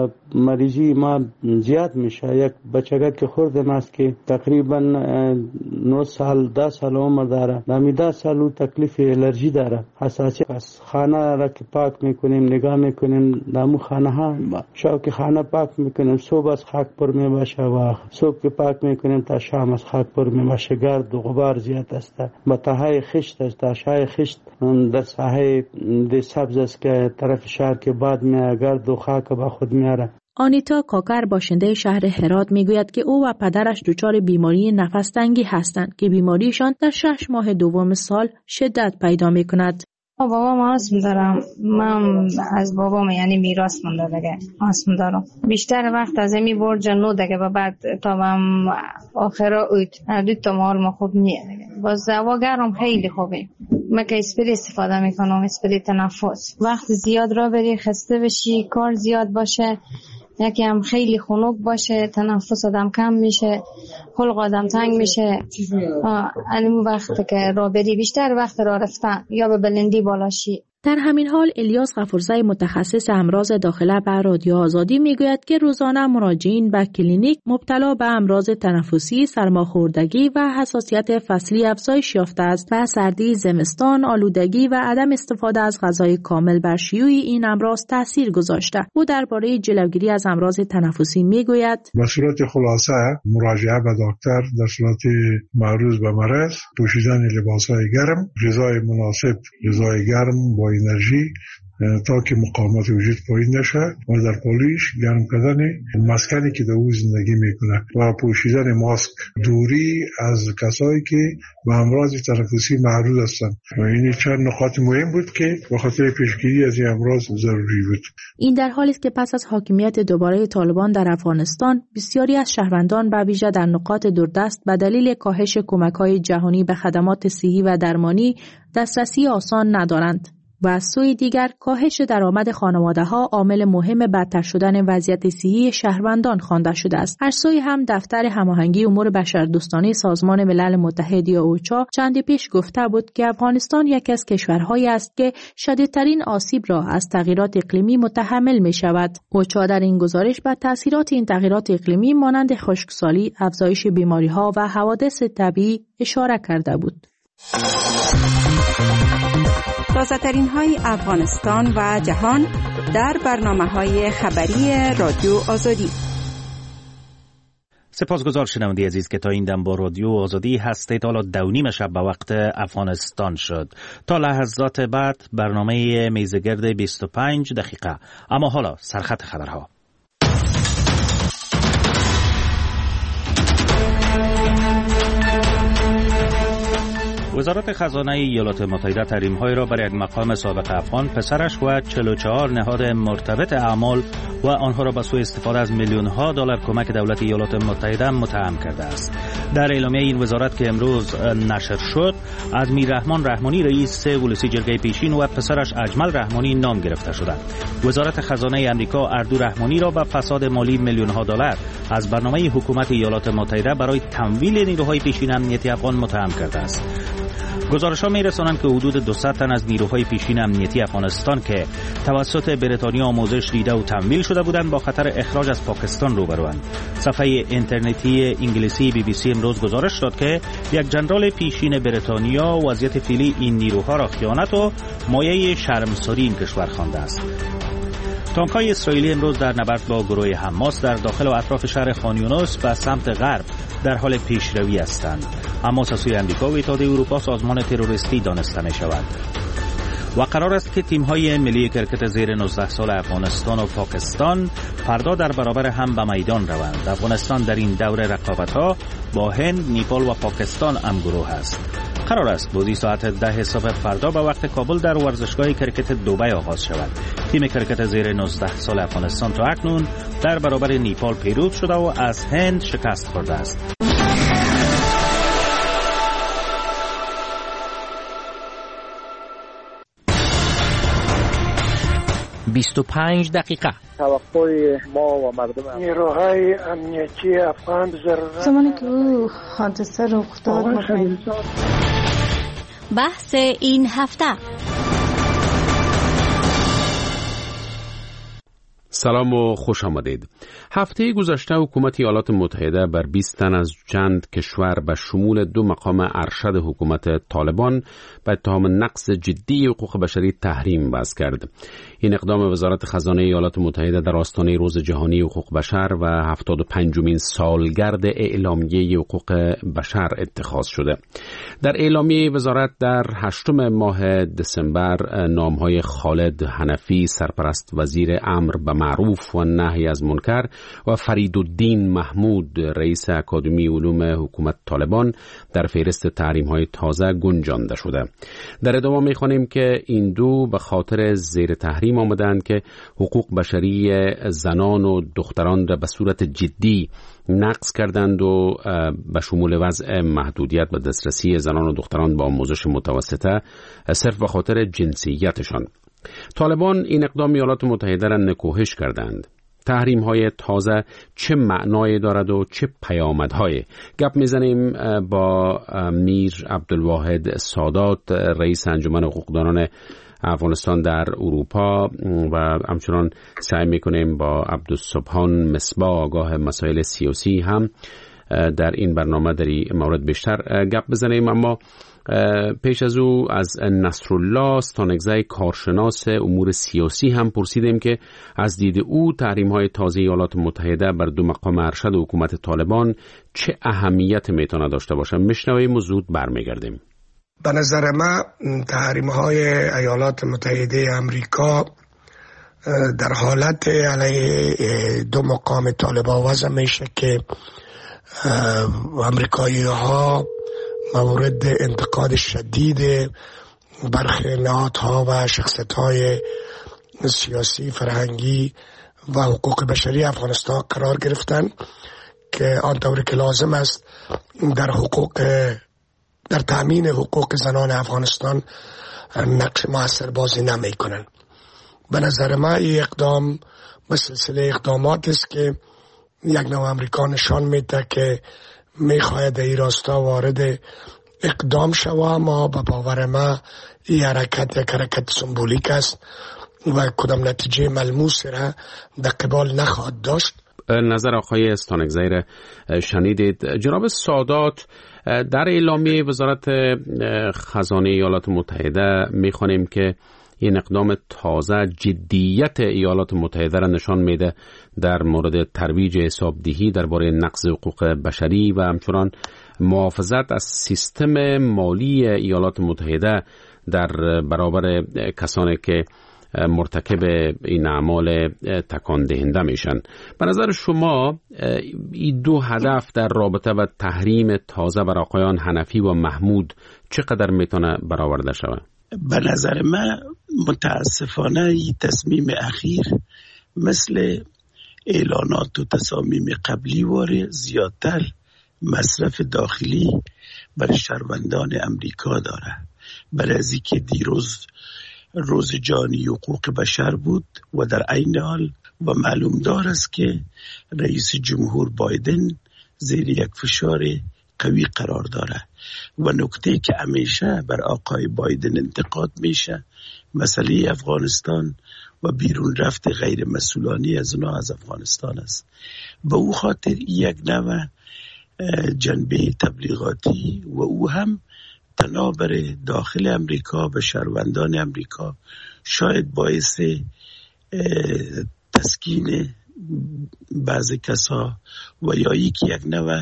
مریضی ما زیاد میشه. یک بچگت که خوردم است که تقریبا نه سال ده سال عمر داره، نمی ده سال او تکلیف الرژی داره، حساسیت است. خانه را که پاک میکنیم نگاه میکنیم نمو خانه ها شب که خانه پاک میکنیم صبح از خاک پر میباشه و صبح که پاک میکنیم تا شام از خاک پر میباشه. گرد و غبار زیاد است. متاهای خشت است. تاشای خشت در ساحه د سبز است که طرف شهر که بعد می گرد و خاک با خود میاره. آنیتا کاکر باشنده شهر هرات میگوید که او و پدرش دچار بیماری نفس تنگی هستند که بیماریشان در شش ماه دوم سال شدت پیدا میکند. بابام آسم دارم. من از بابام یعنی میراث مونده دیگه آسم دارم. بیشتر وقت از می برج نو دیگه و بعد تا هم آخر اوت دو تا مال ما خوب نیه دیگه. باز هوا گرم خیلی خوبه. من که اسپری استفاده میکنم، اسپری تنفس. وقت زیاد را بری خسته بشی، کار زیاد باشه، یکی هم خیلی خنک باشه، تنفس آدم کم میشه، خلق آدم تنگ میشه. این وقت که را بری بیشتر وقت را رفتن یا به بلندی بالاشی. در همین حال الیاس غفورزی متخصص امراض داخله به رادیو آزادی میگوید که روزانه مراجعین به کلینیک مبتلا به امراض تنفسی، سرماخوردگی و حساسیت فصلی افزایش یافته است و سردی زمستان، آلودگی و عدم استفاده از غذای کامل بر شیوع این امراض تاثیر گذاشته. او درباره جلوگیری از امراض تنفسی میگوید: به صورت خلاصه مراجعه به دکتر در صورت معروض به مرض، پوشیدن لباسهای گرم، غذای مناسب، غذای گرم با انرژی تا که مقاومت وجود پایین نشه و در پالیش گرم کردن مسکنی که در او زندگی میکنه و پوشیدن ماسک، دوری از کسایی که به امراض تنفسی معرض هستند. و این چند نکات مهم بود که به خاطر پیشگیری از این امراض ضروری بود. این در حالی است که پس از حاکمیت دوباره طالبان در افغانستان، بسیاری از شهروندان به ویژه در نقاط دوردست به دلیل کاهش کمک‌های جهانی به خدمات صحی و درمانی دسترسی آسان ندارند. و از سوی دیگر کاهش درآمد خانواده‌ها عامل مهم بدتر شدن وضعیت صحی شهروندان خوانده شده است. هر سوی هم دفتر هماهنگی امور بشردوستانه سازمان ملل متحد یا اوچا چندی پیش گفته بود که افغانستان یکی از کشورهایی است که شدیدترین آسیب را از تغییرات اقلیمی متحمل می شود. اوچا در این گزارش به تاثیرات این تغییرات اقلیمی مانند خشکسالی، افزایش بیماری‌ها و حوادث طبیعی اشاره کرده بود. تازه‌ترین های افغانستان و جهان در برنامه‌های خبری رادیو آزادی. سپاسگزار شنونده عزیز که تا این دم با رادیو آزادی هستید. حالا دو نیم شب به وقت افغانستان شد. تا لحظات بعد برنامه میزگرد بیست و پنج دقیقه. اما حالا سرخط خبرها. وزارت خزانه ایالات متحده تحریم‌های را بر یک مقام سابق افغان، پسرش و چهل و چهار نهاد مرتبط اعمال و آنها را به سوی استفاده از میلیون‌ها دلار کمک دولت ایالات متحده متهم کرده است. در اعلامیه این وزارت که امروز نشر شد، از میررحمان رحمانی رئیس ولسی جرگه پیشین و پسرش اجمل رحمانی نام گرفته شدند. وزارت خزانه آمریکا اردو رحمانی را به فساد مالی میلیون‌ها دلار از برنامه حکومت ایالات متحده برای تمویل نیروهای پیشین امنیتی افغان متهم کرده است. گزارش‌ها می‌رسانند که حدود دویست تن از نیروهای پیشین امنیتی افغانستان که توسط بریتانیا آموزش دیده و تمویل شده بودند با خطر اخراج از پاکستان روبروند. صفحه اینترنتی انگلیسی بی بی سی امروز گزارش داد که یک جنرال پیشین بریتانیا وضعیت فعلی این نیروها را خیانت و مایه شرمساری این کشور خوانده است. تانک‌های اسرائیلی امروز در نبرد با گروه حماس در داخل و اطراف شهر خان یونس به سمت غرب در حال پیشروی هستند. حماس از سوی آمریکا و اتحادیه اروپا سازمان تروریستی دانسته می شود. و قرار است که تیم‌های ملی کرکت زیر نوزده سال افغانستان و پاکستان فردا در برابر هم به میدان روند. افغانستان در این دور رقابت‌ها با هند، نیپال و پاکستان همگروه است. قرار است بازی ساعت ده صبح فردا به وقت کابل در ورزشگاه کرکت دبی آغاز شود. تیم کرکت زیر نوزده سال افغانستان تا اکنون در برابر نیپال پیروز شده و از هند شکست خورده است. بیست و پنج دقیقه. توقع ما و مردم نیروهای امنیتی افغان ضرورت زمانی که او حادثه رخ داد بحث این هفته. سلام و خوش آمدید. هفته گذشته حکومت ایالات متحده بر بیست تن از چند کشور به شمول دو مقام ارشد حکومت طالبان به اتهام نقض جدی حقوق بشری تحریم وضع کرد. این اقدام وزارت خزانه ایالات متحده در آستانه روز جهانی حقوق بشر و هفتاد و پنجمین سالگرد اعلامیه حقوق بشر اتخاذ شده. در اعلامیه وزارت در هشتم ماه دسامبر نامهای خالد حنفی سرپرست وزیر امر به معروف و نهی از منکر و فریدالدین محمود رئیس اکادمی علوم حکومت طالبان در فهرست تحریم‌های تازه گنجانده شده. در ادامه می‌خوانیم که این دو به خاطر زیر تحریم آمدند که حقوق بشری زنان و دختران را به صورت جدی نقض کردند و به شمول وضع محدودیت به دسترسی زنان و دختران با آموزش متوسطه صرف به خاطر جنسیتشان. طالبان این اقدام ایالات متحده را نکوهش کردند. تحریم های تازه چه معنایی دارد و چه پیامدهای؟ گپ میزنیم با میر عبدالواحد سادات رئیس انجمن حقوقدانان افغانستان در اروپا و همچنان سعی میکنیم با عبدالسبحان مصباح آگاه مسائل سیاسی هم در این برنامه در این مورد بیشتر گپ بزنیم. اما پیش از او از نصرالله ستانکزی کارشناس امور سیاسی هم پرسیدیم که از دید او تحریم‌های تازه ایالات متحده بر دو مقام ارشد حکومت طالبان چه اهمیت میتونه داشته باشه. میشنویم و زود برمیگردیم. به نظر من تحریم‌های ایالات متحده آمریکا در حالت علیه دو مقام طالبان وضع میشه که امریکایی ها مورد انتقاد شدید برخی نهادها و شخصیت‌های سیاسی، فرهنگی و حقوق بشری افغانستان قرار گرفتن که آنطوری که لازم است در حقوق در تأمین حقوق زنان افغانستان نقش موثر بازی نمی کنن. به نظر من این اقدام به سلسله اقدامات است که یک نوع امریکا نشان میده که میخواهد این راستا وارد اقدام شوه، اما به باور من این حرکت یک حرکت سمبولیک است و کدام نتیجه ملموس را در قبال نخواهد داشت. نظر آقای استانکزی شنیدید. جناب سادات، در اعلامیه وزارت خزانه ایالات متحده میخوانیم که این اقدام تازه جدیت ایالات متحده را نشان میده در مورد ترویج حسابدهی درباره نقض حقوق بشری و همچنان محافظت از سیستم مالی ایالات متحده در برابر کسانی که مرتکب این اعمال تکان دهنده میشن. به نظر شما این دو هدف در رابطه و تحریم تازه بر آقایان حنفی و محمود چقدر میتونه برآورده شود؟ به نظر من متاسفانه این تصمیم اخیر مثل اعلانات و تصامیم قبلی واره زیادتر مصرف داخلی برای شهروندان امریکا داره. برای از که دیروز روز جهانی حقوق بشر بود و در عین حال و معلوم دار است که رئیس جمهور بایدن زیر یک فشار قوی قرار داره و نکته که همیشه بر آقای بایدن انتقاد میشه مسئله افغانستان و بیرون رفت غیر مسئولانی از اونها از افغانستان است. به او خاطر یک نوع جنبه تبلیغاتی و او هم تنابر داخل امریکا به شهروندان امریکا شاید باعث تسکین بعض کسا و یا یک یک نوع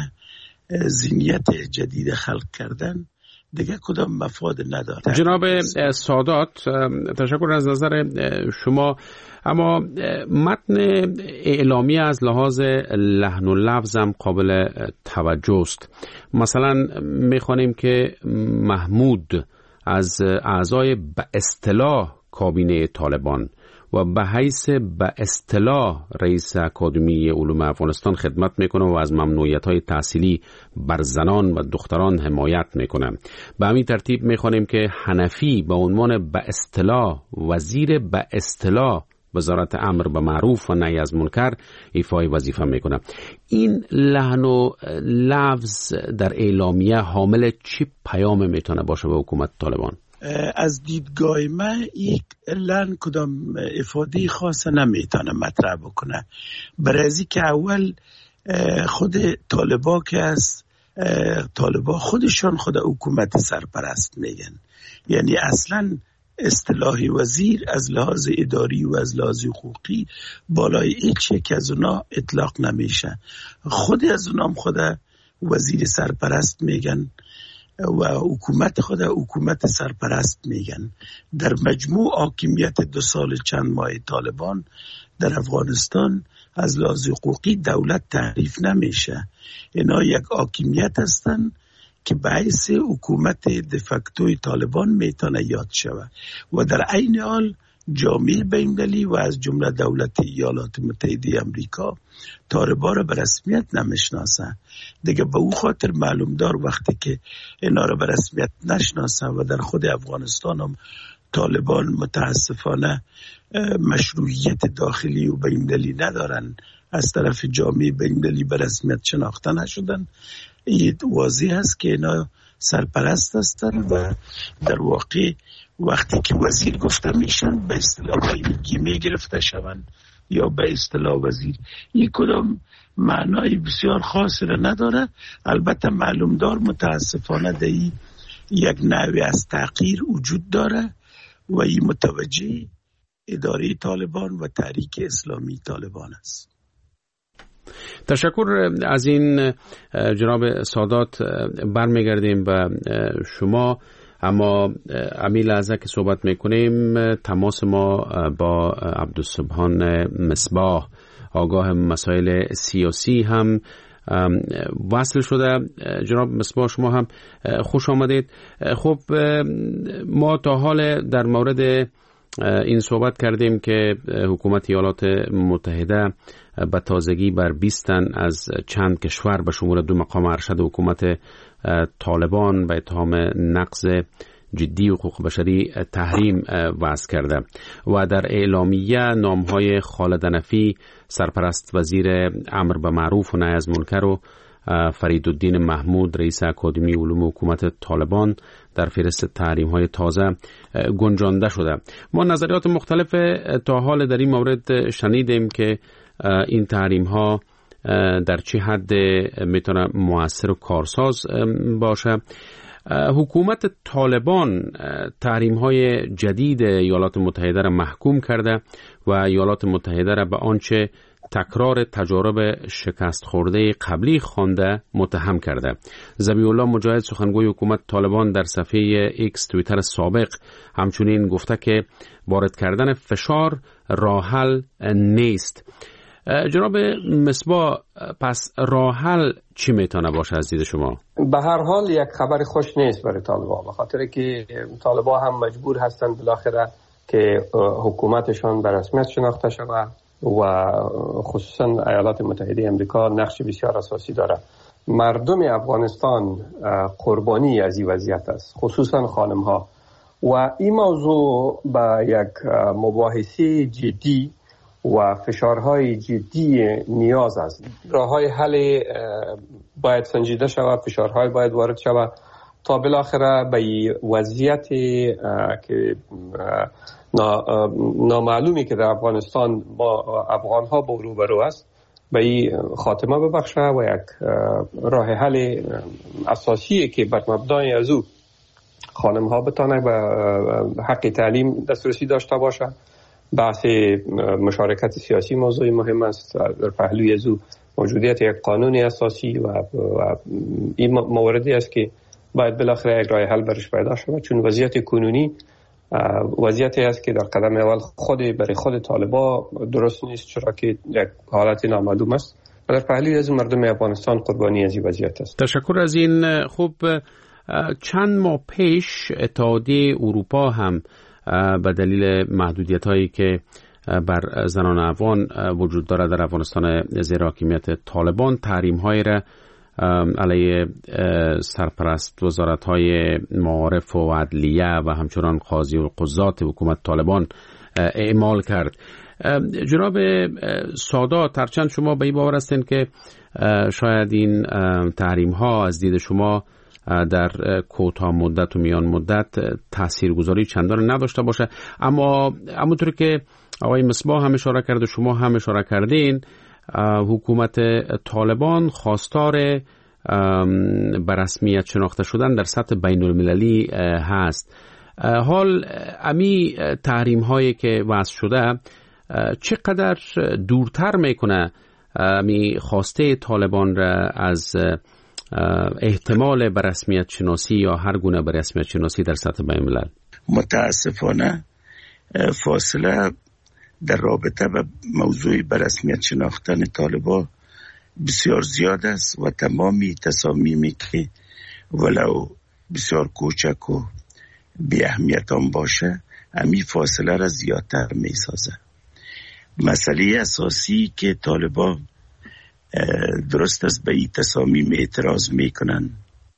ذهنیت جدید خلق کردن دیگه کدام مفاد نداره. جناب سادات، تشکر از نظر شما. اما متن اعلامیه از لحاظ لحن و لفظ هم قابل توجه است. مثلا میخوانیم که محمود از اعضای به اصطلاح کابینه طالبان و به حیث به اصطلاح رئیس اکادمی علوم افغانستان خدمت میکنه و از ممنوعیت‌های تحصیلی بر زنان و دختران حمایت میکنه. به همین ترتیب میخوانیم که حنفی به عنوان به اصطلاح وزیر به اصطلاح وزارت امر به معروف و نهی از منکر ایفای وظیفه میکنه. این لحن و لفظ در اعلامیه حامل چی پیام میتونه باشه به حکومت طالبان؟ از دیدگاه من یک لحن کدام افاده خاصه نمیتونه مطرح بکنه. برای از که اول خود طالبا که از طالبا خودشان خود حکومت سرپرست میگن، یعنی اصلا اصطلاح وزیر از لحاظ اداری و از لحاظ حقوقی بالای هیچ یک از اونا اطلاق نمیشه. خود از اونام خود وزیر سرپرست میگن و حکومت خود حکومت سرپرست میگن. در مجموع حاکمیت دو سال چند ماه طالبان در افغانستان از لحاظ حقوقی دولت تعریف نمیشه. اینا یک حاکمیت هستن که باعث حکومت دفکتوی طالبان میتونه یاد شوه و در عین حال جامعه بین‌المللی و از جمله دولت ایالات متحده امریکا طالبان را به رسمیت نمیشناسه. دیگه به او خاطر معلوم دار وقتی که اینا را به رسمیت نشناسه و در خود افغانستان هم طالبان متاسفانه مشروعیت داخلی و بین‌المللی ندارن، از طرف جامعه بین‌المللی به رسمیت شناخته نشدن، این واضح است که اینا سرپرست هستن و در واقع وقتی که وزیر گفته میشن به اصطلاح می گرفته شون یا به اصطلاح وزیر، این کدام معنای بسیار خاصی را نداره. البته معلوم دار متاسفانه دهی یک نوع از تغییر وجود داره و این متوجه اداره طالبان و تحریک اسلامی طالبان است. تشکر از این جناب سادات. برمیگردیم به شما، اما امی لحظه که صحبت میکنیم تماس ما با عبدالسبحان مصباح آگاه مسائل سیاسی هم وصل شده. جناب مصباح شما هم خوش آمدید. خب ما تا حال در مورد این صحبت کردیم که حکومت ایالات متحده به تازگی بر بیست تن از چند کشور به شمول دو مقام ارشد حکومت طالبان به اتهام نقض جدی حقوق بشری تحریم وضع کرده و در اعلامیه نامهای خالد نفی سرپرست وزیر امر به معروف و نهی از منکر و فریدالدین محمود رئیس اکادمی علوم حکومت طالبان در فهرست تحریم‌های تازه گنجانده شده. ما نظریات مختلف تا حال در این مورد شنیدیم که این تحریم‌ها در چه حد میتونه مؤثر و کارساز باشه. حکومت طالبان تحریم‌های جدید ایالات متحده را محکوم کرده و ایالات متحده را به آنچه تکرار تجارب شکست خورده قبلی خوانده متهم کرده. ذبیح الله مجاهد سخنگوی حکومت طالبان در صفحه ایکس توییتر سابق همچنین گفته که وارد کردن فشار راه حل نیست. جناب مصباح، پس راه حل چی میتونه باشه از دید شما؟ به هر حال یک خبر خوش نیست برای طالبان، به خاطر که طالبان هم مجبور هستند بالاخره که حکومتشان به رسمیت شناخته شود و خصوصا ایالات متحده امریکا نقش بسیار اساسی داره. مردم افغانستان قربانی از این وضعیت است، خصوصا خانم ها، و این موضوع به یک مباحثه جدی و فشارهای جدی نیاز است. راههای حل باید سنجیده شود، فشارهای باید وارد شود تا بالاخره به وضعیت که نامعلومی که در افغانستان با افغان ها با روبرو است به این خاتمه ببخشه و یک راه حل اساسی که بر مبنای از او خانم ها بتانه به حق تعلیم دسترسی داشته باشه. بحث مشارکت سیاسی موضوع مهم است. در پهلوی از او موجودیت یک قانون اساسی و, و این مواردی است که باید بالاخره یک راه حل برش پیدا شود، چون وضعیت کنونی وضعیتی است که در قدم اول خود برای خود طالبان درست نیست، چرا که یک حالت نامعلوم است و در پهلوی از مردم افغانستان قربانی از این وضعیت است. تشکر از این. خوب، چند ماه پیش اتحادیه اروپا هم به دلیل محدودیت هایی که بر زنان افغان وجود داره در افغانستان زیر حاکمیت طالبان تحریم هایی را علیه سرپرست وزارت های معارف و عدلیه و همچنان قاضی و قضات حکومت طالبان اعمال کرد. جناب سادات، هرچند شما به این باور هستین که شاید این تحریم ها از دید شما در کوتاه مدت و میان مدت تاثیرگذاری چندان نداشته باشه، اما همونطور که آقای مصباح هم اشاره کرده شما هم اشاره کردین، حکومت طالبان خواستار به رسمیت شناخته شدن در سطح بین المللی هست. حال امی تحریم هایی که وضع شده چقدر دورتر میکنه امی خواسته طالبان را از احتمال به رسمیت شناسی یا هر گونه به رسمیت شناسی در سطح بین الملل؟ متاسفانه فاصله در رابطه به موضوع به رسمیت شناختن طالبان بسیار زیاد است و تمامی تصامیمی که ولو بسیار کوچک و بی اهمیت هم باشه امی فاصله را زیادتر می سازه. مسئله اساسی که طالبان درست است به این تصامیم اعتراض می کنن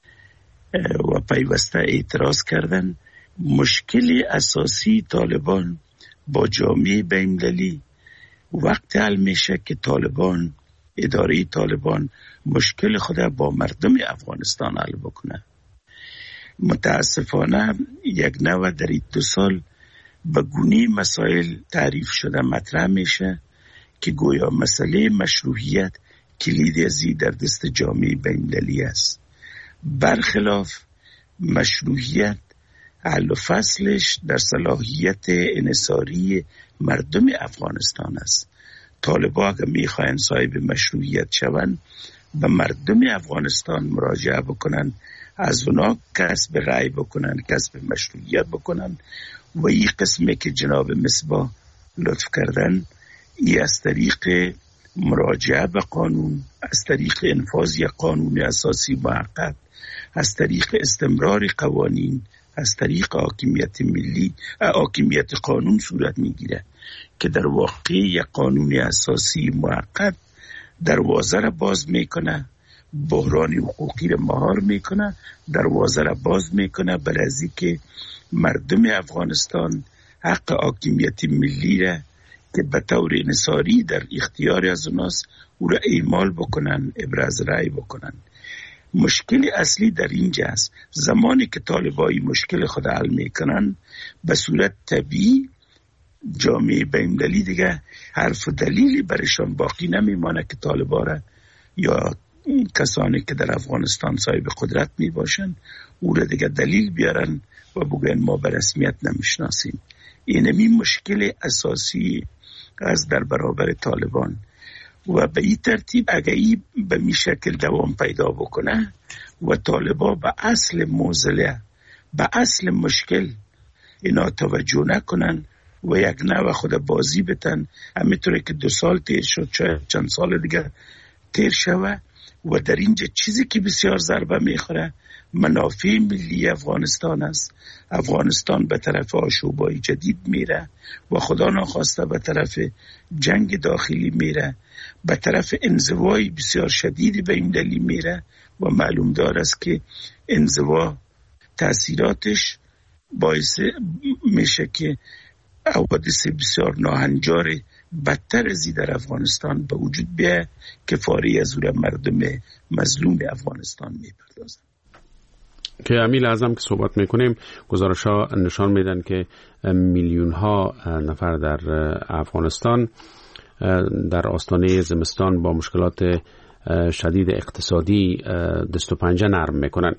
و پیوسته اعتراض کردن، مشکل اساسی طالبان با جامعه بین‌المللی وقت حل میشه که طالبان، اداره طالبان مشکل خود با مردم افغانستان حل بکنه. متاسفانه یک نوع در این دو سال به گونه مسائل تعریف شده مطرح میشه که گویا مسئله مشروعیت کلید ازی در دست جامعه بین‌المللی است. برخلاف مشروعیت حل و فصلش در صلاحیت انحصاری مردم افغانستان است. طالبان اگر میخواین صاحب مشروعیت شوند به مردم افغانستان مراجعه بکنن، از اونا کسب رأی بکنن، کسب مشروعیت بکنن و این قسمی که جناب مصباح لطف کردن ای از طریق مراجعه به قانون، از طریق انفاذ یک قانون اساسی محقق، از طریق استمرار قوانین، از طریق حاکمیت ملی، حاکمیت قانون صورت میگیره که در واقع یک قانون اساسی محقق دروازه را باز میکنه بحران حقوقی را مهار میکنه، دروازه را باز میکنه برای از که مردم افغانستان حق حاکمیت ملی را که به طور انحصاری در اختیار از اوناست او را اعمال بکنن، ابراز رأی بکنن. مشکل اصلی در اینجا است. زمانی که طالبای مشکل خود حل میکنن به صورت طبیعی جامعه بین‌المللی دیگه حرف و دلیلی برشان باقی نمیمانه که طالبا را یا کسانی که در افغانستان صاحب قدرت می باشن او را دیگه دلیل بیارن و بگن ما به رسمیت نمیشناسیم. اینمی مشکل اساسی از در برابر طالبان و به این ترتیب اگر این به می شکل دوام پیدا بکنه و طالبا به اصل موزله به اصل مشکل اینا توجه نکنن و یک نوع خود بازی بتن، همینطوره که دو سال تیر شد چند سال دیگه تیر شوه و در اینجا چیزی که بسیار ضربه میخوره منافع ملی افغانستان است. افغانستان به طرف آشوبای جدید میره و خدا ناخواسته به طرف جنگ داخلی میره، به طرف انزوای بسیار شدیدی به این دلیل میره و معلوم دار است که انزوا تأثیراتش باعث میشه که حوادث بسیار ناهنجار بدتر ازی در افغانستان به وجود بیه که فاری از اون مردم مظلوم افغانستان میپردازن. که امیل اعظم که صحبت میکنیم گزارش ها نشان میدن که میلیون ها نفر در افغانستان در آستانه زمستان با مشکلات شدید اقتصادی دست و پنجه نرم میکنن.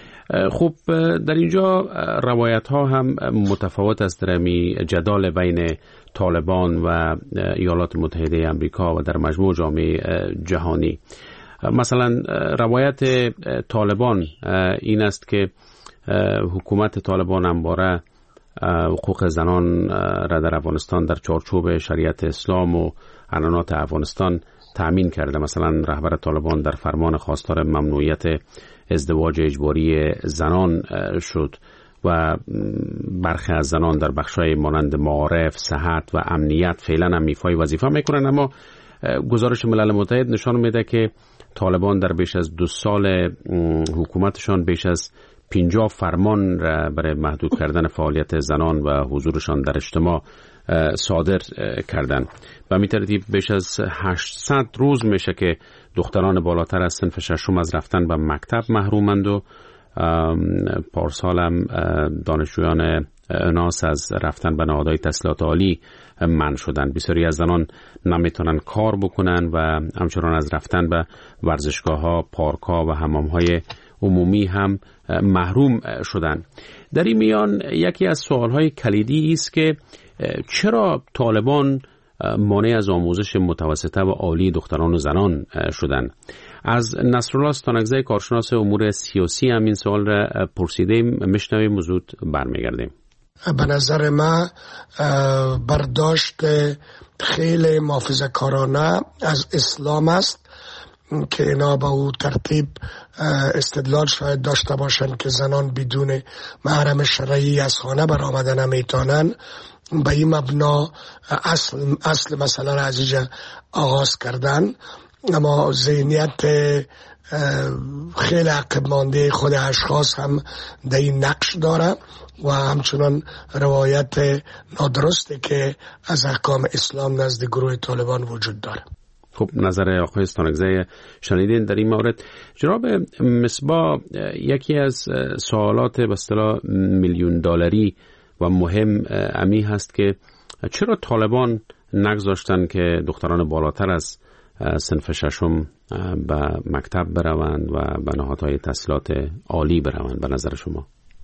خب در اینجا روایت ها هم متفاوت است در می جدال بین طالبان و ایالات متحده امریکا و در مجموع جامعه جهانی. مثلا روایت طالبان این است که حکومت طالبان همواره حقوق زنان را در افغانستان در چارچوب شریعت اسلام و قانونات افغانستان تأمین کرده. مثلا رهبر طالبان در فرمان خواستار ممنوعیت ازدواج اجباری زنان شد و برخی از زنان در بخشای مانند معارف، صحت و امنیت فعلا هم ایفای وظیفه میکنن. اما گزارش ملل متحد نشان میده که طالبان در بیش از دو سال حکومتشان بیش از پنجاه فرمان را برای محدود کردن فعالیت زنان و حضورشان در اجتماع صادر کردن. به همین ترتیب بیش از هشتصد روز میشه که دختران بالاتر از صنف ششم از رفتن به مکتب محرومند و پارسال هم دانشجویان اناس از رفتن به نهادهای تحصیلات عالی منع شدن. بسیاری از زنان نمیتونن کار بکنن و همچنان از رفتن به ورزشگاه ها، پارک ها و حمام های عمومی هم محروم شدن. در این میان یکی از سوال های کلیدی است که چرا طالبان مانع از آموزش متوسطه و عالی دختران و زنان شدند؟ از نصرالله استانکزی کارشناس امور سیاسی هم این سوال را پرسیدیم. میشنویم و زود برمیگردیم. به نظر من برداشت خیلی محافظه‌کارانه از اسلام است که اینا به او ترتیب استدلال شاید داشته باشند که زنان بدون محرم شرعی از خانه برآمدن نمیتونن. به این مبنا اصل, اصل مسئله را از اینجا آغاز کردن، اما ذهنیت خیلی عقب مانده خود اشخاص هم در این نقش داره و همچنان روایت نادرسته که از احکام اسلام نزد گروه طالبان وجود داره. خب نظر آقای استانکزی شنیدین در این مورد. جناب مصباح، یکی از سوالات به اصطلاح میلیون دلاری و مهم امی هست که چرا طالبان نگذاشتن که دختران بالاتر از صنف ششم به مکتب بروند و به نهادهای تحصیلات عالی بروند به نظر شما؟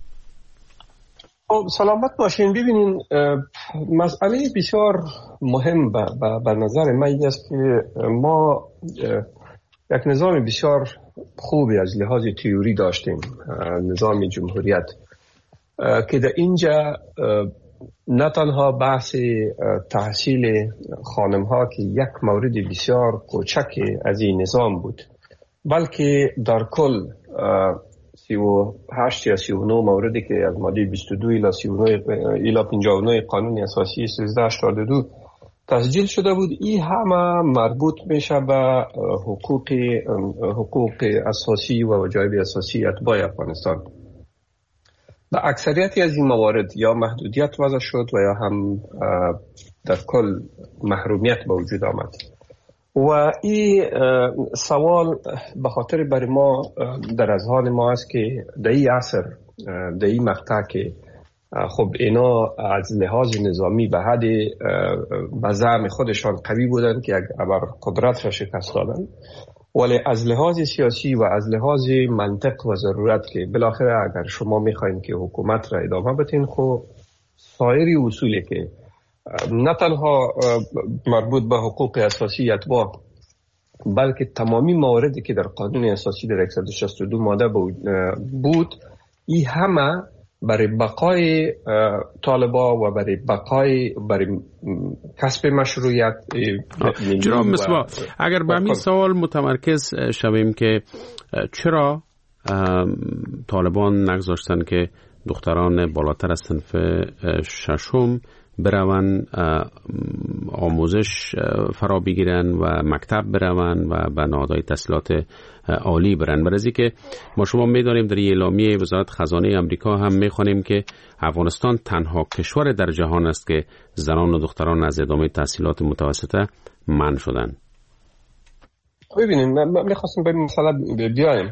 سلامت باشین. ببینین مسئله بسیار مهم به نظر من است که ما یک نظام بسیار خوبی از لحاظ تئوری داشتیم، نظام جمهوریت، که در اینجا نه تنها بحث تحصیل خانم ها که یک مورد بسیار کوچک از این نظام بود، بلکه در کل سی و هشت یا سی و نه موردی که از ماده بیست و دو الی سی و نه الی پنجاه و نه قانون اساسی سیزده هشتاد و دو تسجیل شده بود. این همه مربوط میشه به حقوق حقوق اساسی و وجایب اساسی اتباع افغانستان. در اکثریتی از این موارد یا محدودیت وضع شد و یا هم در کل محرومیت به وجود آمد. و این سوال به خاطر برای ما در اذهان ما است که در این عصر، در این مقطع که خب اینا از لحاظ نظامی به حد به زعم خودشان قوی بودند که ابر قدرت را شکست دادند، ولی از لحاظ سیاسی و از لحاظ منطق و ضرورت که بالاخره اگر شما میخواین که حکومت را ادامه بدین، خب سایر اصولی که نه تنها مربوط به حقوق اساسی اتباع بلکه تمامی مواردی که در قانون اساسی در صد و شصت و دو ماده بود، این همه برای بقای طالبا و برای بقای برای کسب مشروعیت. جناب مصباح، اگر به همین سوال متمرکز شویم که چرا طالبان نگذاشتن که دختران بالاتر از صنف ششم بروند آموزش فرا بگیرن و مکتب بروند و به نهادهای تحصیلات عالی برن؟ برای که ما شما میدانیم در اعلامیه وزارت خزانه آمریکا هم میخوانیم که افغانستان تنها کشور در جهان است که زنان و دختران از ادامه تحصیلات متوسطه منع شدن. ببینید، من میخواستم به این مسئله بیایم.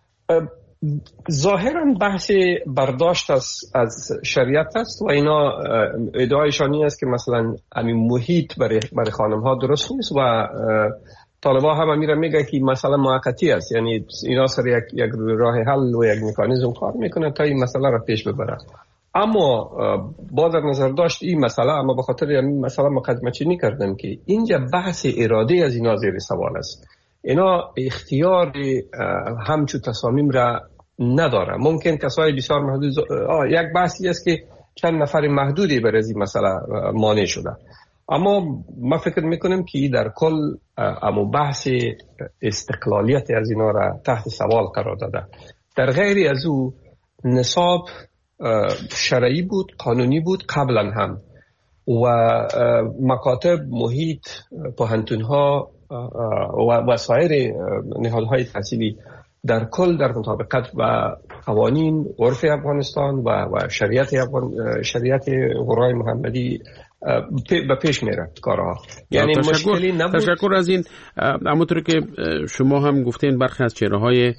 ظاهرا بحث برداشت از, از شریعت است و اینا ادعایشانی است که مثلا همین محیط برای, برای خانم ها درست نیست و طالبا هم میره میگه که مثلا موقتی است، یعنی اینا سر یک, یک راه حل و یک مکانیزم کار میکنه تا این مسئله را پیش ببره. اما با در نظر داشت این مسئله، اما به خاطر این مسئله مقدمه چینی کردن که اینجا بحث اراده از اینا زیر سوال است. اینا اختیار همچون تصامیم را نداره. ممکن کسای بسیار محدود، یک بحثی است که چند نفر محدودی بر از این مسئله مانع شده، اما ما فکر میکنیم که در کل امو بحث استقلالیت از اینا را تحت سوال قرار داده. در غیر از او نصاب شرعی بود، قانونی بود قبلا هم و مکاتب، محیط، پوهنتون‌ها و وسایر نهادهای تحصیلی در کل در مطابقت و قوانین عرف افغانستان و, و شریعت افغان شریعت قرآن محمدی به پیش میره کارها. یعنی مشکلی نبود. تشکر از این. همونطور که شما هم گفتین برخی از چهره‌های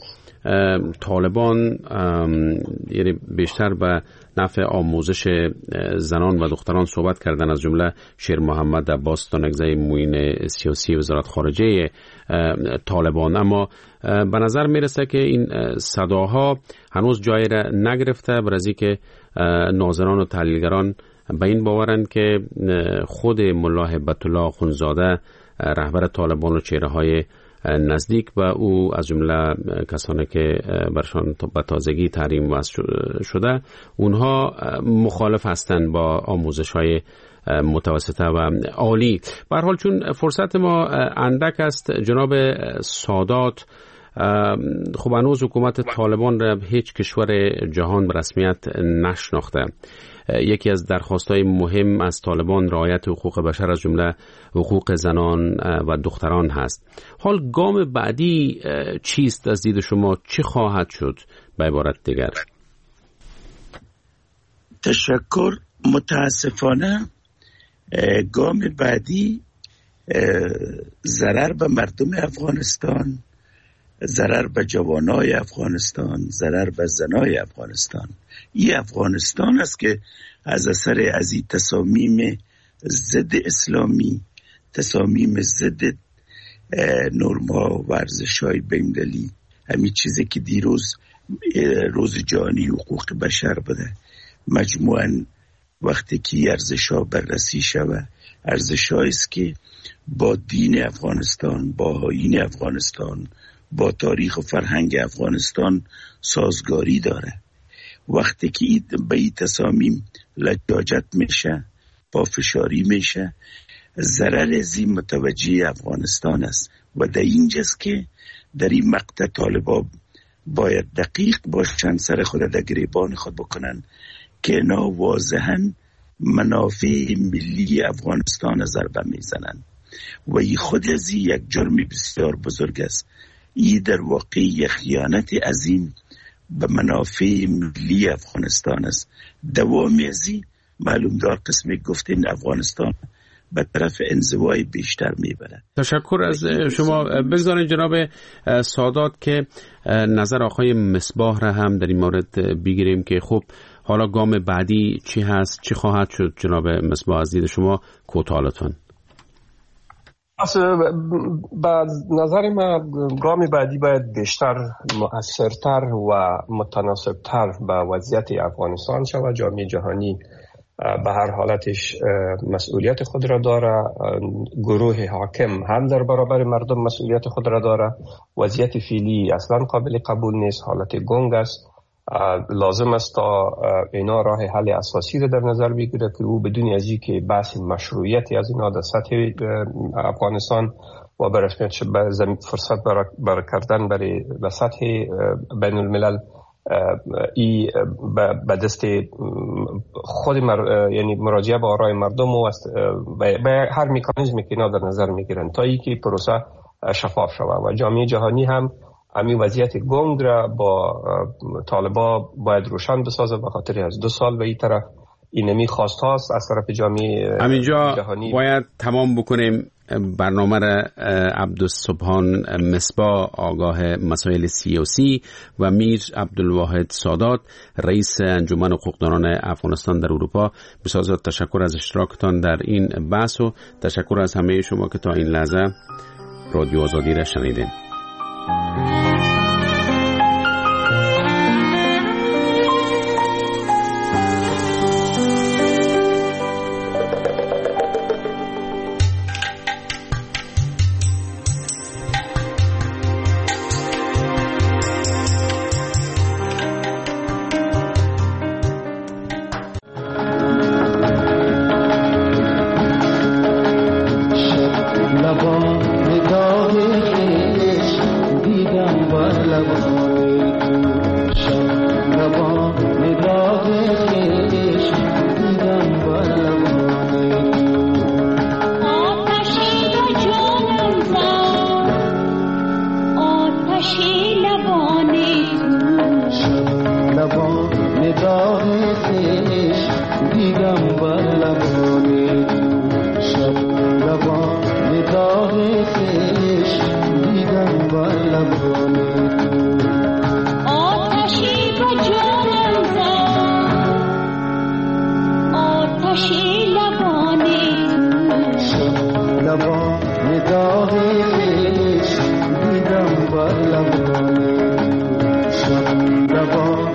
طالبان یعنی بیشتر به نفع آموزش زنان و دختران صحبت کردن، از جمله شیر محمد عباس دانگزه معین سیاسی وزارت خارجه طالبان. اما به نظر میرسه که این صداها هنوز جای را نگرفته، برای که ناظران و تحلیلگران به این باورند که خود ملا هبت الله اخوندزاده رهبر طالبان و چهره‌های نزدیک و او از جمله کسانی که برشان به تازگی تحریم وضع شده، اونها مخالف هستند با آموزش‌های متوسطه و عالی. به هر حال چون فرصت ما اندک است، جناب سادات، خب هنوز حکومت طالبان را هیچ کشور جهان به رسمیت نشناخته. یکی از درخواست‌های مهم از طالبان رعایت حقوق بشر از جمله حقوق زنان و دختران هست. حال گام بعدی چیست از دید شما؟ چی خواهد شد به عبارت دیگر؟ تشکر. متاسفانه گام بعدی ضرر به مردم افغانستان، ضرر به جوانای افغانستان، ضرر به زنای افغانستان. این افغانستان است که از اثر از این تصامیم ضد اسلامی، تصامیم ضد نورما و ارزش‌های بین‌المللی، همین چیزی که دیروز روز جهانی حقوق بشر بوده، مجموعاً وقتی که ارزش‌ها بررسی شود، ارزش‌هایی است که با دین افغانستان، با آیین افغانستان، با تاریخ و فرهنگ افغانستان سازگاری داره. وقتی که به این تصامیم لجاجت میشه، پافشاری میشه، ضرر زی متوجه افغانستان است و در اینجاست که در این مقطع طالبان باید دقیق باشن، سر خود در گریبان خود بکنن که اینا واضحاً منافع ملی افغانستان ضربه میزنند و این خود از یک جرم بسیار بزرگ است. این در واقع یک خیانت عظیم به منافع ملی افغانستان است. دوامی از این معلوم دار قسمی گفتین افغانستان به طرف انزوای بیشتر میبرد. تشکر از شما. بگذارید جناب سادات که نظر آقای مصباح را هم در این مورد بگیریم که خب حالا گام بعدی چی هست، چی خواهد شد. جناب مصباح از دید شما کوتاه لطفاً. به نظر من گام بعدی باید بیشتر مؤثرتر و متناسبتر به وضعیت افغانستان شود. جامعه جهانی به هر حالتش مسئولیت خود را داره، گروه حاکم هم در برابر مردم مسئولیت خود را داره. وضعیت فعلی اصلا قابل قبول نیست، حالت گنگ است. لازم است تا اینا راه حل اساسی را در نظر بگیره که او بدون از اینکه بحث مشروعیتی از اینا در سطح افغانستان و به رسمیت فرصت برای کردن برای به سطح بین الملل ای به دست خود مر... یعنی مراجعه به آرای مردم و به هر مکانیزمی که اینا در نظر میگیرن تا ای که پروسه شفاف شود و جامعه جهانی هم همین وضعیت گنگ را با طالبا باید روشن بسازه به خاطر از دو سال به این طرف اینمی خواست هاست از طرف جامعه همینجا جهانی. باید تمام بکنیم برنامه را. عبدالسبحان مصباح آگاه مسائل سیاسی و میر عبدالواحد سادات رئیس انجمن حقوقدانان افغانستان در اروپا، بسیار تشکر از اشتراکتان در این بحث و تشکر از همه شما که تا این لحظه رادیو آزادی را شنیدین. Love